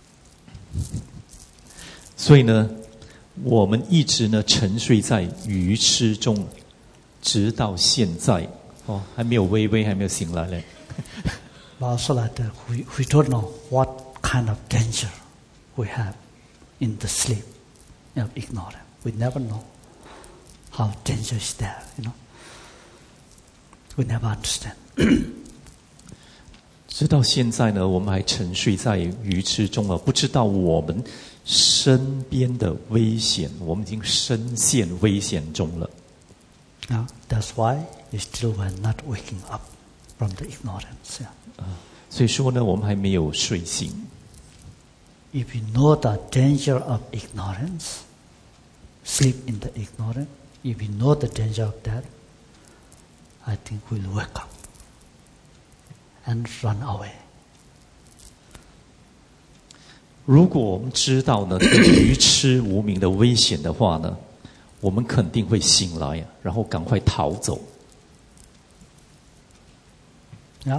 S1: 所以呢，我们一直呢沉睡在愚痴中，直到现在。哦，还没有微微，还没有醒来嘞。
S2: But also like that, we we don't know what kind of danger we have in the sleep of ignorance. We never know how danger is there, you know. We never understand.
S1: 直到现在呢，我们还沉睡在愚痴中啊，不知道我们身边的危险，我们已经深陷危险中了。
S2: Yeah, that's why we still were not waking up from the ignorance. Yeah.
S1: 啊，所以说呢，我们还没有睡醒。
S2: If we know the danger of ignorance, sleep in the ignorance, if we know the danger of that, I think we'll wake up and run away.
S1: 如果我们知道呢愚痴无明的危险的话呢，我们肯定会醒来，然后赶快逃走。
S2: Yeah.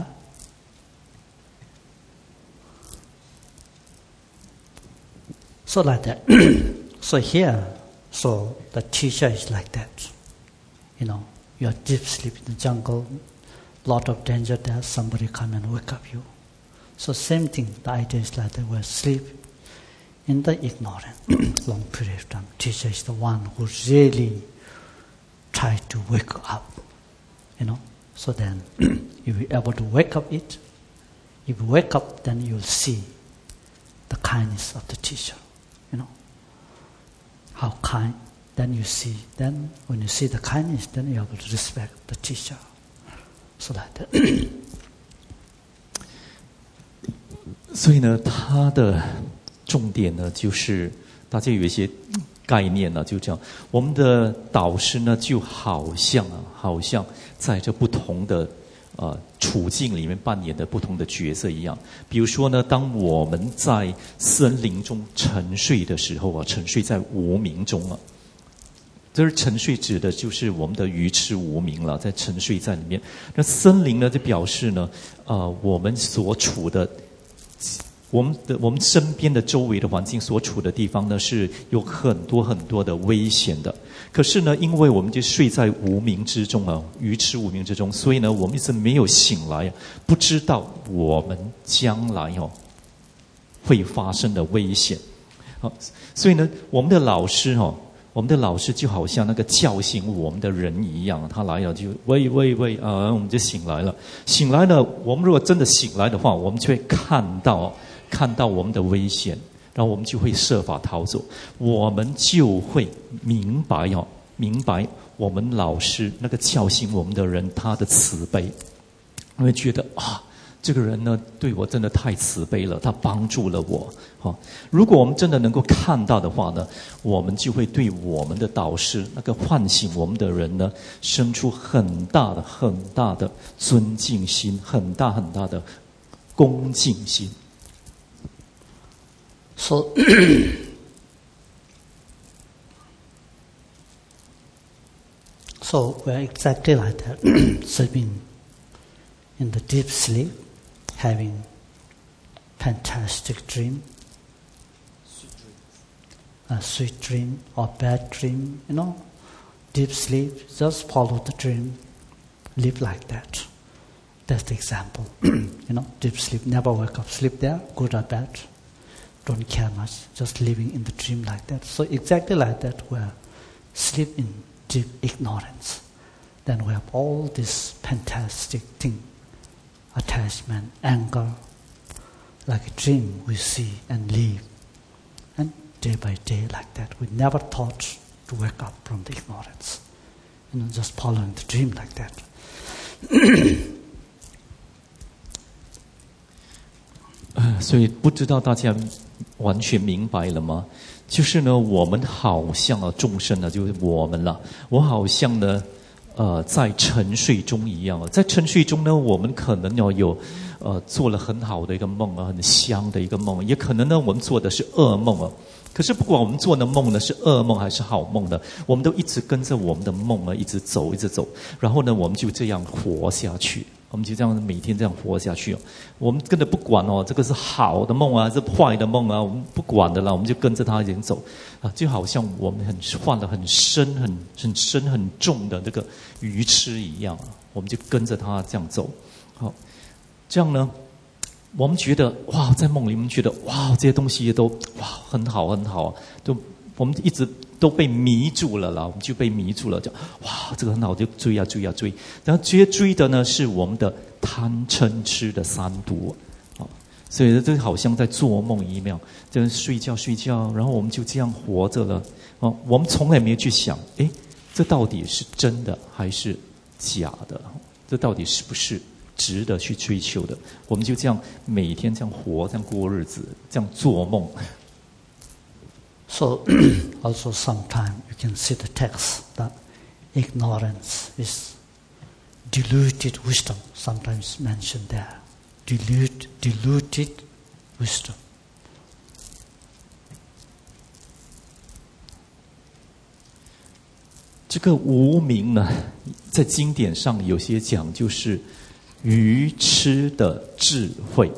S2: So like that. So here, so the teacher is like that. You know, you are deep sleep in the jungle, lot of danger there, somebody come and wake up you. So same thing, the idea is like that, we sleep in the ignorance, long period of time. Teacher is the one who really try to wake up, you know. So then, if you're able to wake up it, if you wake up, then you'll see the kindness of the teacher, you know. How kind, then you see, then when you see the kindness, then you're able to respect the teacher. So like that.
S1: 所以呢，它的重点呢，就是大家有一些概念呢，就这样。我们的导师呢，就好像啊，好像在这不同的呃处境里面扮演的不同的角色一样。比如说呢，当我们在森林中沉睡的时候啊，沉睡在无明中啊，这是沉睡指的就是我们的愚痴无明了，在沉睡在里面。那森林呢，就表示呢，呃，我们所处的。我们的我们身边的周围的环境所处的地方呢，是有很多很多的危险的。可是呢，因为我们就睡在无明之中啊，愚痴无明之中，所以呢，我们一直没有醒来，不知道我们将来哦会发生的危险。好，所以呢，我们的老师哦，我们的老师就好像那个叫醒我们的人一样，他来了就喂喂喂啊，我们就醒来了。醒来了，我们如果真的醒来的话，我们就会看到。看到我们的危险，然后我们就会设法逃走。我们就会明白哦，明白我们老师那个叫醒我们的人他的慈悲，我会觉得啊，这个人呢对我真的太慈悲了，他帮助了我。好，如果我们真的能够看到的话呢，我们就会对我们的导师那个唤醒我们的人呢，生出很大的很大的尊敬心，很大很大的恭敬心。
S2: So, so we're exactly like that, sleeping in the deep sleep, having fantastic dream,
S1: sweet dream,
S2: a sweet dream or bad dream, you know, deep sleep, just follow the dream, live like that. That's the example. You know, deep sleep, never wake up, sleep there, good or bad. Don't care much, just living in the dream like that. So exactly like that, we sleep in deep ignorance. Then we have all this fantastic thing, attachment, anger, like a dream we see and live. And day by day like that, we never thought to wake up from the ignorance. You know, just following the dream like that.
S1: 所以不知道大家完全明白了吗？就是呢，我们好像啊，众生呢，就是我们了。我好像呢， 呃在沉睡中一样。在沉睡中呢，我们可能要有呃做了很好的一个梦啊，很香的一个梦，也可能呢我们做的是噩梦啊。可是不管我们做的梦呢是噩梦还是好梦呢，我们都一直跟着我们的梦啊一直走一直走，然后呢我们就这样活下去。我们就这样每天这样活下去哦，我们根本不管哦，这个是好的梦啊，是坏的梦啊，我们不管的啦，我们就跟着它一直走啊，就好像我们很换了很深、很很深、很重的这个鱼吃一样啊，我们就跟着它这样走。好，这样呢，我们觉得哇，在梦里面觉得哇，这些东西都哇很好很好，都我们一直。都被迷住了啦，我们就被迷住了，就哇，这个很好，就追啊追啊追，然后追追的呢是我们的贪嗔痴的三毒，啊，所以这好像在做梦一样，就是睡觉睡觉，然后我们就这样活着了，哦，我们从来没有去想，诶，这到底是真的还是假的？这到底是不是值得去追求的？我们就这样每天这样活，这样过日子，这样做梦。
S2: So, also sometimes you can see the text that ignorance is diluted wisdom, sometimes mentioned there. Dilute, diluted wisdom.
S1: 这个无明呢，在经典上有些讲就是愚痴的智慧。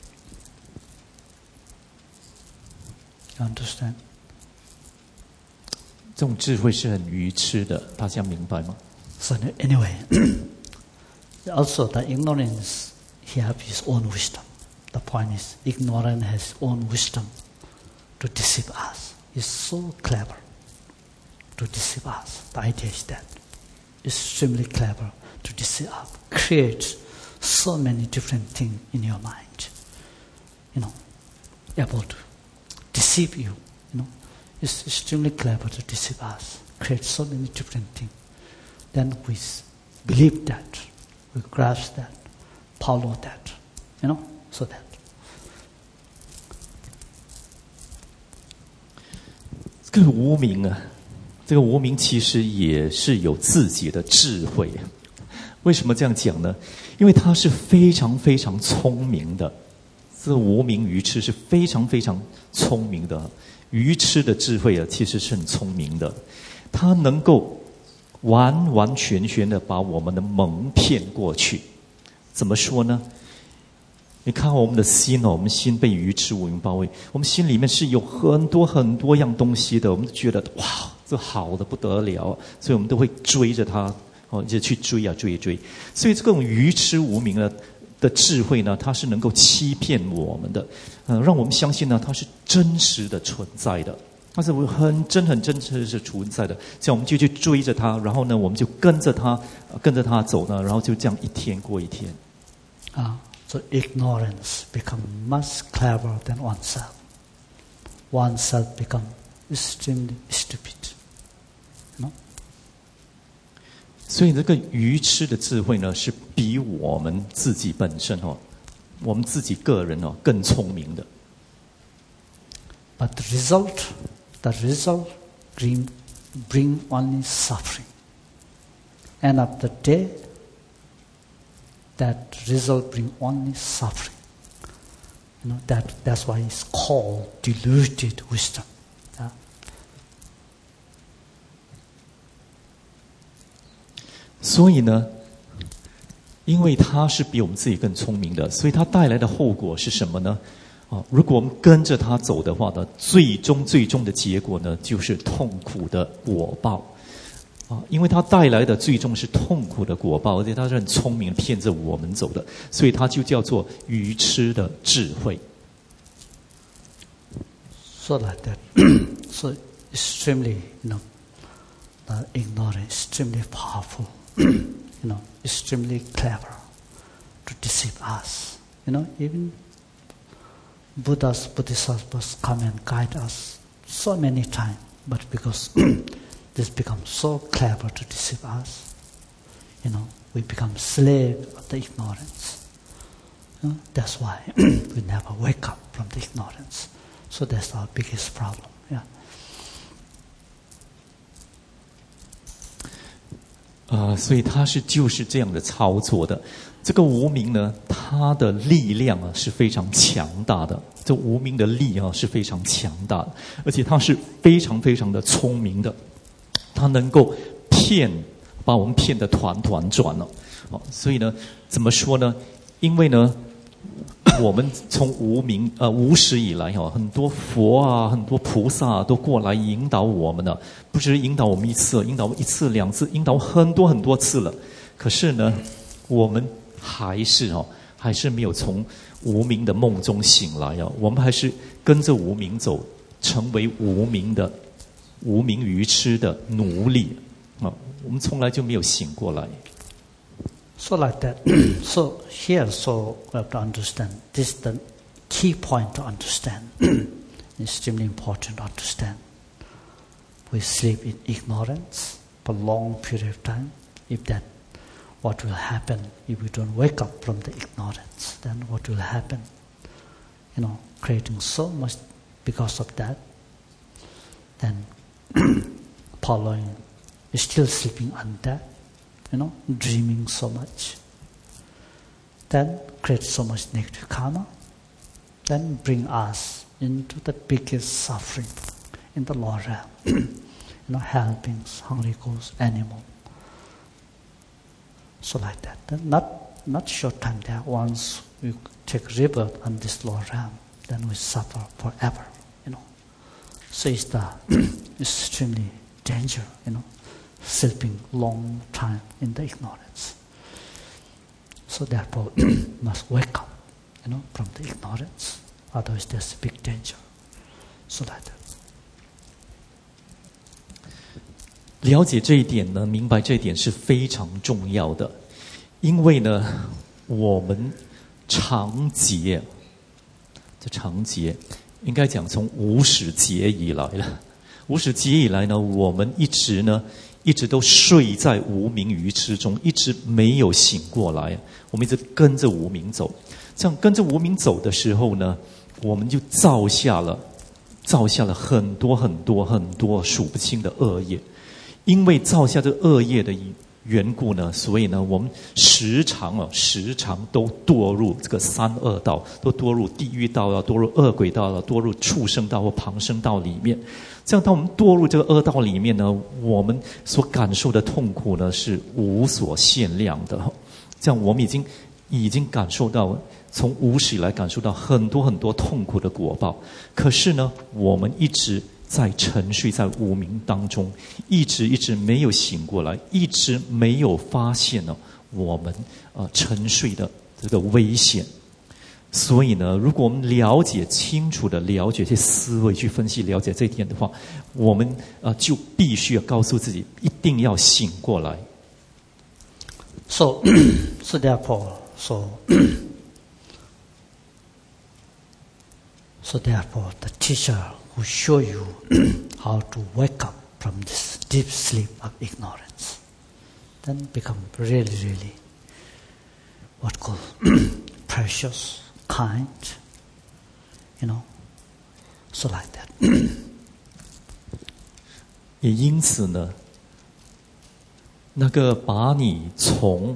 S2: You understand?
S1: 这种智慧是很愚痴的，大家明白吗？
S2: So anyway, also the ignorance, he has his own wisdom. The point is, ignorance has own wisdom to deceive us. It's so clever to deceive us. The idea is that extremely clever to deceive us, creates so many different things in your mind. You know, able to deceive you. You know, it's extremely clever to deceive us, create so many different things. Then we believe that, we grasp that, follow that, you know, so that.
S1: 这个无明啊，这个无明其实也是有自己的智慧。为什么这样讲呢？因为他是非常非常聪明的。这个无明愚痴是非常非常聪明的。愚痴的智慧啊，其实是很聪明的，他能够完完全全的把我们的蒙骗过去。怎么说呢？你看我们的心哦，我们心被愚痴无明包围，我们心里面是有很多很多样东西的，我们觉得哇，这好的不得了，所以我们都会追着它哦，就去追啊追追。所以这种愚痴无明呢的智慧呢，它是能够欺骗我们的，嗯、呃，让我们相信呢，它是真实的存在的，它是很真很真实是存在的。这样我们就去追着它，然后呢，我们就跟着它，跟着它走呢，然后就这样一天过一天。
S2: 啊。So ignorance becomes much cleverer than oneself. Oneself becomes extremely stupid. You know?
S1: 所以这个愚痴的智慧呢，是比我们自己本身哦，我们自己个人哦更聪明的。
S2: But the result, the result bring, bring only suffering. End of the day, that result bring only suffering. You know, that, that's why it's called diluted wisdom. Yeah?
S1: 所以呢，因为他是比我们自己更聪明的，所以他带来的后果是什么呢？啊，如果我们跟着他走的话呢，最终最终的结果呢，就是痛苦的果报。啊，因为他带来的最终是痛苦的果报，而且他是很聪明，骗着我们走的，所以他就叫做愚痴的智慧。
S2: So like that, so extremely, you know, the ignorance, extremely powerful, you know, extremely clever to deceive us. You know, even Buddhas, Bodhisattvas come and guide us so many times, but because this becomes so clever to deceive us, you know, we become slave of the ignorance. You know, that's why we never wake up from the ignorance. So that's our biggest problem. Yeah.
S1: 呃，所以他是就是这样的操作的。这个无明呢，它的力量啊是非常强大的。这无明的力啊是非常强大的，而且它是非常非常的聪明的，它能够骗，把我们骗得团团转了。哦，所以呢，怎么说呢？因为呢，我们从无明呃无始以来哈，很多佛啊，很多菩萨啊都过来引导我们了，不只是引导我们一次，引导我们一次两次，引导很多很多次了。可是呢，我们还是哦，还是没有从无明的梦中醒来啊！我们还是跟着无明走，成为无明的无明愚痴的奴隶啊！我们从来就没有醒过来。
S2: So like that. So here, so we have to understand. This is the key point to understand. Extremely important to understand. We sleep in ignorance for a long period of time. If that, what will happen if we don't wake up from the ignorance? Then what will happen? You know, creating so much because of that. Then following, still sleeping on that. You know, dreaming so much. Then create so much negative karma. Then bring us into the biggest suffering in the lower realm. You know, hell beings, hungry ghosts, animal. So like that. Then not not short time there. Once we take rebirth on this lower realm, then we suffer forever. You know. So it's the extremely danger. You know. Sleeping long time in the ignorance. So therefore, must wake up, you know, from the ignorance. Otherwise, there's a big danger. So that.
S1: 了解这一点呢，明白这一点是非常重要的，因为呢，我们长劫，这长劫应该讲从无始劫以来了。无始劫以来呢，我们一直呢。一直都睡在无明愚痴中，一直没有醒过来。我们一直跟着无明走，这样跟着无明走的时候呢，我们就造下了造下了很多很多很多数不清的恶业。因为造下这恶业的缘故呢，所以呢，我们时常啊，时常都堕入这个三恶道，都堕入地狱道啊，堕入恶鬼道啊，堕入畜生道或旁生道里面。这样，当我们堕入这个恶道里面呢，我们所感受的痛苦呢是无所限量的。这样，我们已经已经感受到，从无始以来感受到很多很多痛苦的果报。可是呢，我们一直在沉睡在无明当中，一直一直没有醒过来，一直没有发现呢我们呃沉睡的这个危险。所以呢，如果我们了解清楚的了解这些思维，去分析了解这一点的话，我们呃就必须要告诉自己，一定要醒过来。
S2: So, so therefore, so, so therefore, the teacher who show you how to wake up from this deep sleep of ignorance, then become really, really, what called precious. Kind, you know, so like that.
S1: 也因此呢，那个把你从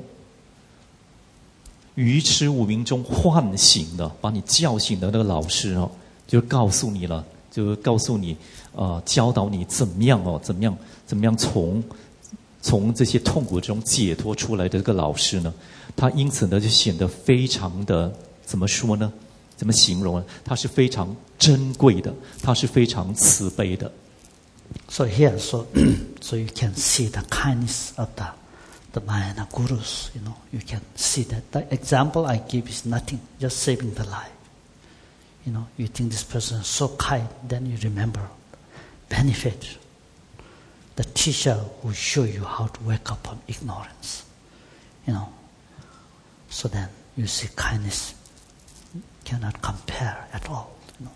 S1: 愚痴无明中唤醒的，把你叫醒的那个老师哦，就告诉你了，就告诉你，呃，教导你怎么样哦，怎么样，怎么样从从这些痛苦中解脱出来的这个老师呢，他因此呢就显得非常的。怎么说呢？怎么形容呢？它是非常珍贵的，它是非常慈悲的。
S2: So here, so so you can see the kindness of the the Mahayana gurus. You know, you can see that. The example I give is nothing, just saving the life. You know, you think this person is so kind, then you remember benefit. The teacher will show you how to wake up from ignorance. You know, so then you see kindness. Cannot compare at all, you know.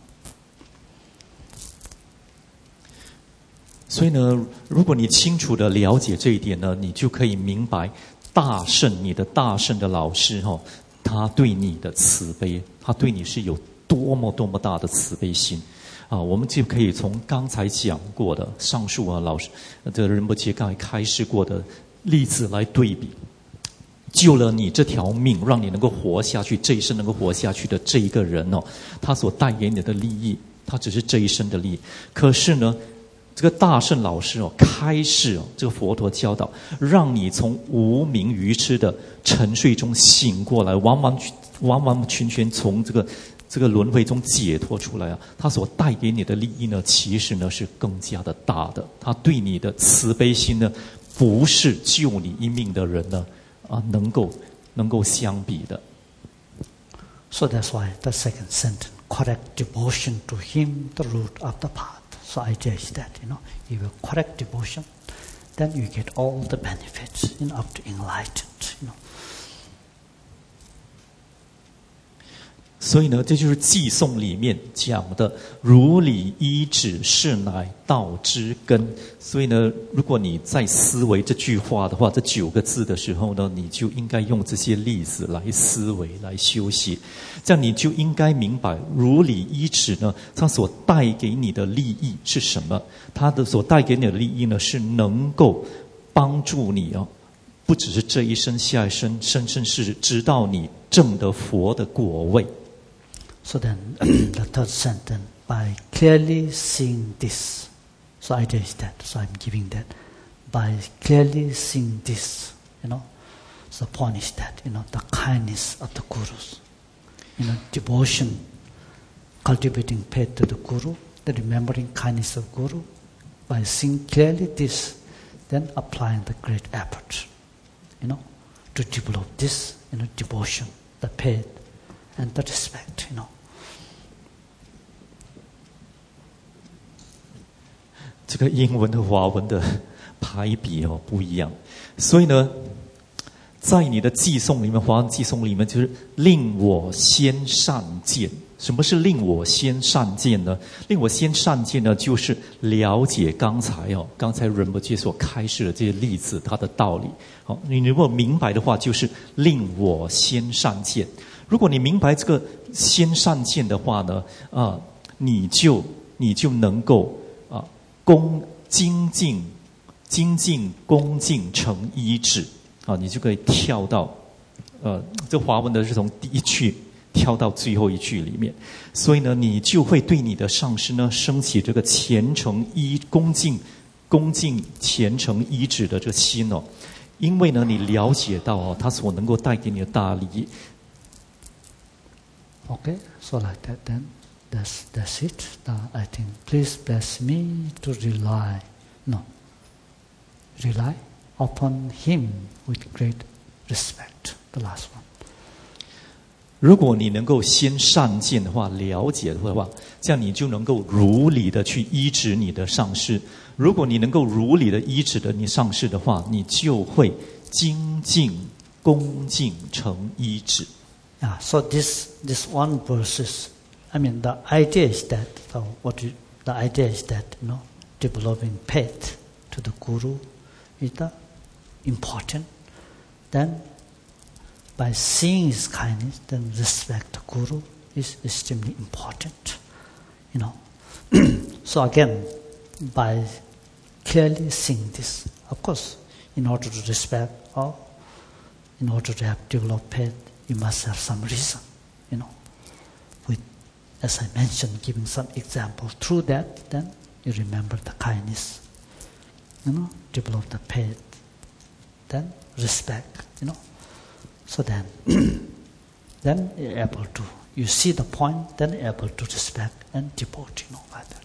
S1: 所以呢，如果你清楚的了解这一点呢，你就可以明白大圣，你的大圣的老师哈、哦，他对你的慈悲，他对你是有多么多么大的慈悲心啊！我们就可以从刚才讲过的上述啊，老师这仁波切刚才开示过的例子来对比，救了你这条命，让你能够活下去，这一生能够活下去的这一个人哦，他所带给你的利益，他只是这一生的利益。可是呢，这个大圣老师哦，开示哦，这个佛陀教导，让你从无明愚痴的沉睡中醒过来，完完完完全全从这个这个轮回中解脱出来啊，他所带给你的利益呢，其实呢是更加的大的。他对你的慈悲心呢，不是救你一命的人呢啊能够能够相比的。
S2: So that's why the second sentence, correct devotion to him, the root of the path. So idea is that, you know, you will correct devotion, then you get all the benefits, you know, up to enlightened, you know.
S1: 所以呢，这就是偈颂里面讲的“如理依止，是乃道之根”。所以呢，如果你在思维这句话的话，这九个字的时候呢，你就应该用这些例子来思维、来修习，这样你就应该明白“如理依止”呢，它所带给你的利益是什么？它的所带给你的利益呢，是能够帮助你哦，不只是这一生、下一生，甚至是直到你证得佛的果位。
S2: So then, the third sentence, by clearly seeing this. So idea is that, so I'm giving that. By clearly seeing this, you know, so the point is that, you know, the kindness of the gurus, you know, devotion, cultivating faith to the guru, the remembering kindness of guru, by seeing clearly this, then applying the great effort, you know, to develop this, you know, devotion, the faith, and the respect, you know.
S1: 这个英文和华文的排比哦不一样，所以呢，在你的偈颂里面，华文偈颂里面就是令我先善见。什么是令我先善见呢？令我先善见呢，就是了解刚才哦，刚才仁波切所开示的这些例子，它的道理。好，你如果明白的话，就是令我先善见。如果你明白这个先善见的话呢，啊，你就你就能够啊，恭精进、精进、恭敬成依止啊，你就可以跳到呃，这华文的是从第一句跳到最后一句里面，所以呢，你就会对你的上师呢升起这个虔诚依恭敬、恭敬虔诚依止的这个心哦，因为呢，你了解到哦，他所能够带给你的大利益。
S2: Okay, so like that then, that's that's it. Now I think, please bless me to rely, no, rely upon him with great respect. The last one.
S1: 如果你能够先善见的话，了解的话，这样你就能够如理的去依止你的上师。如果你能够如理的依止的你上师的话，你就会精进恭敬成依止。
S2: Yeah, so this this one verse is, I mean, the idea is that, so what you, the idea is that, you know, developing faith to the guru is the important. Then, by seeing his kindness, then respect the guru is extremely important. You know, so again, by clearly seeing this, of course, in order to respect or in order to have developed faith, you must have some reason, you know. With, as I mentioned, giving some example through that, then you remember the kindness, you know, develop the faith, then respect, you know. So then, then you're able to, you see the point, then you're able to respect and devote, you know, like that.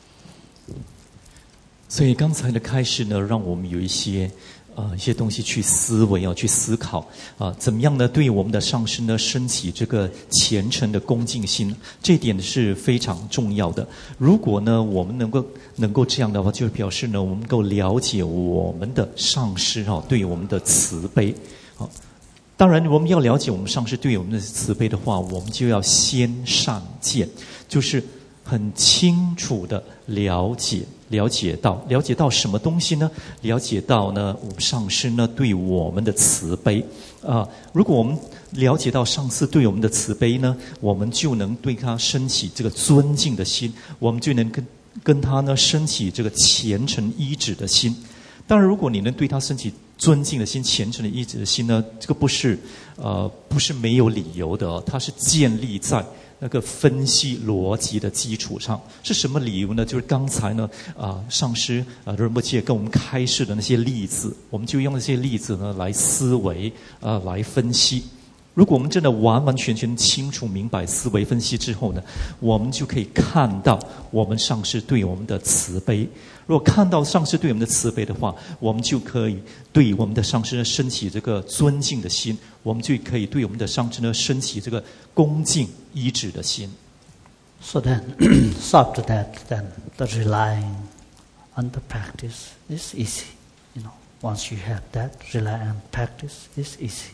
S1: 所以刚才的开始呢，让我们有一些呃一些东西去思维啊，去思考啊、呃，怎么样呢？对我们的上师呢，升起这个虔诚的恭敬心，这一点是非常重要的。如果呢，我们能够能够这样的话，就表示呢，我们能够了解我们的上师啊，对我们的慈悲啊。当然，我们要了解我们上师对我们的慈悲的话，我们就要先善见，就是很清楚的了解。了解到，了解到什么东西呢？了解到呢，我们上师呢对我们的慈悲啊、呃。如果我们了解到上师对我们的慈悲呢，我们就能对他升起这个尊敬的心，我们就能跟跟他呢升起这个虔诚依止的心。当然，如果你能对他升起尊敬的心、虔诚的意志的心呢，这个不是呃不是没有理由的、哦，它是建立在那个分析逻辑的基础上。是什么理由呢？就是刚才呢啊、呃，上师啊仁波切跟我们开示的那些例子，我们就用那些例子呢来思维啊、呃、来分析。如果我们真的完完全全清楚明白思维分析之后呢，我们就可以看到我们上师对我们的慈悲。如果看到上师对我们的慈悲的话，我们就可以对我们的上师呢升起这个尊敬的心，我们就可以对我们的上师呢升起这个恭敬依止的心。
S2: So then, so after that, then the relying on the practice is easy. You know, once you have that, rely on practice is easy.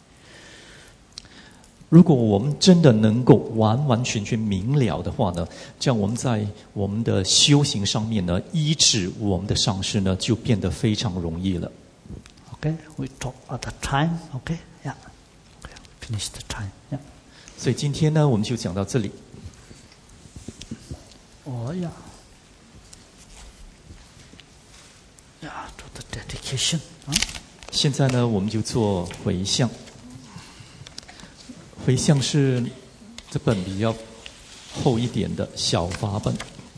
S1: 如果我们真的能够完完全全明了的话呢，这样我们在我们的修行上面呢，依止我们的上师呢，就变得非常容易了。
S2: Okay, we talk about the time. Okay, yeah. Okay, finish the time. Yeah.
S1: 所以今天呢，我们就讲到这里。
S2: Oh yeah. Yeah, to the dedication. Huh?
S1: 现在呢，我们就做回向。回向是这本比较厚一点的小法本。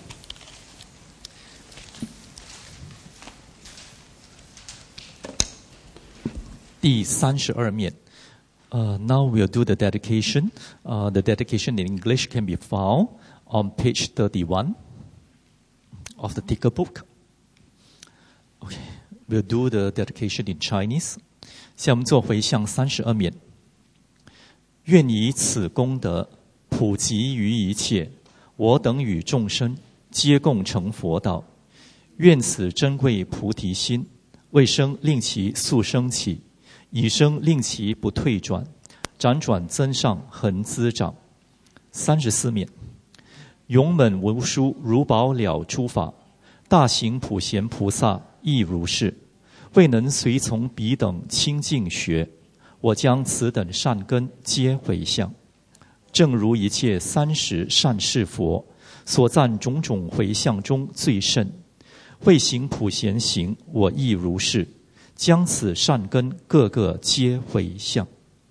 S1: 第三十二面。Uh, now we'll do the dedication. Uh, the dedication in English can be found on page thirty-one of the Ticker book. Okay, we'll do the dedication in Chinese. 现在我们做回向三十二面。愿以此功德普及于一切，我等与众生皆共成佛道。愿此珍贵菩提心，未生令其速生起，已生令其不退转，辗转增上恒滋长。三十四面。勇猛无殊如宝了诸法，大行普贤菩萨亦如是，未能随从彼等清净学，我将此等善根皆回向。正如一切三十善事佛所赞种种回向中最甚，未行普贤行，我亦如是，将此善根个个皆回向。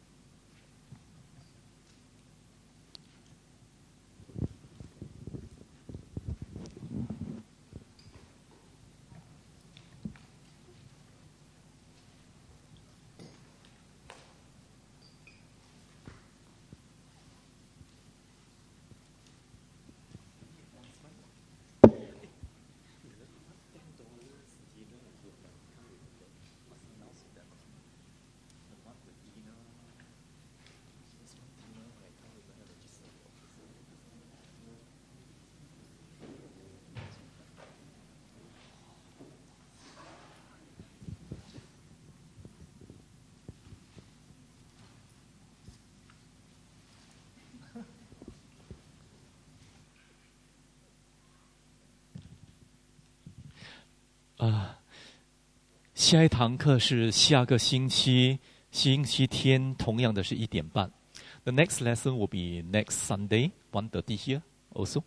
S1: 啊，下一堂课是下个星期星期天，同样的是一点半。The next lesson will be next Sunday, one thirty here also.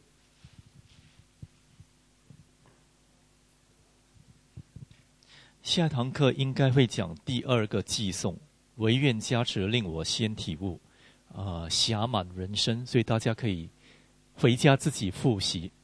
S1: 下一堂课应该会讲第二个寄颂，唯愿加持令我先体悟，啊、呃，暇满人生，所以大家可以回家自己复习。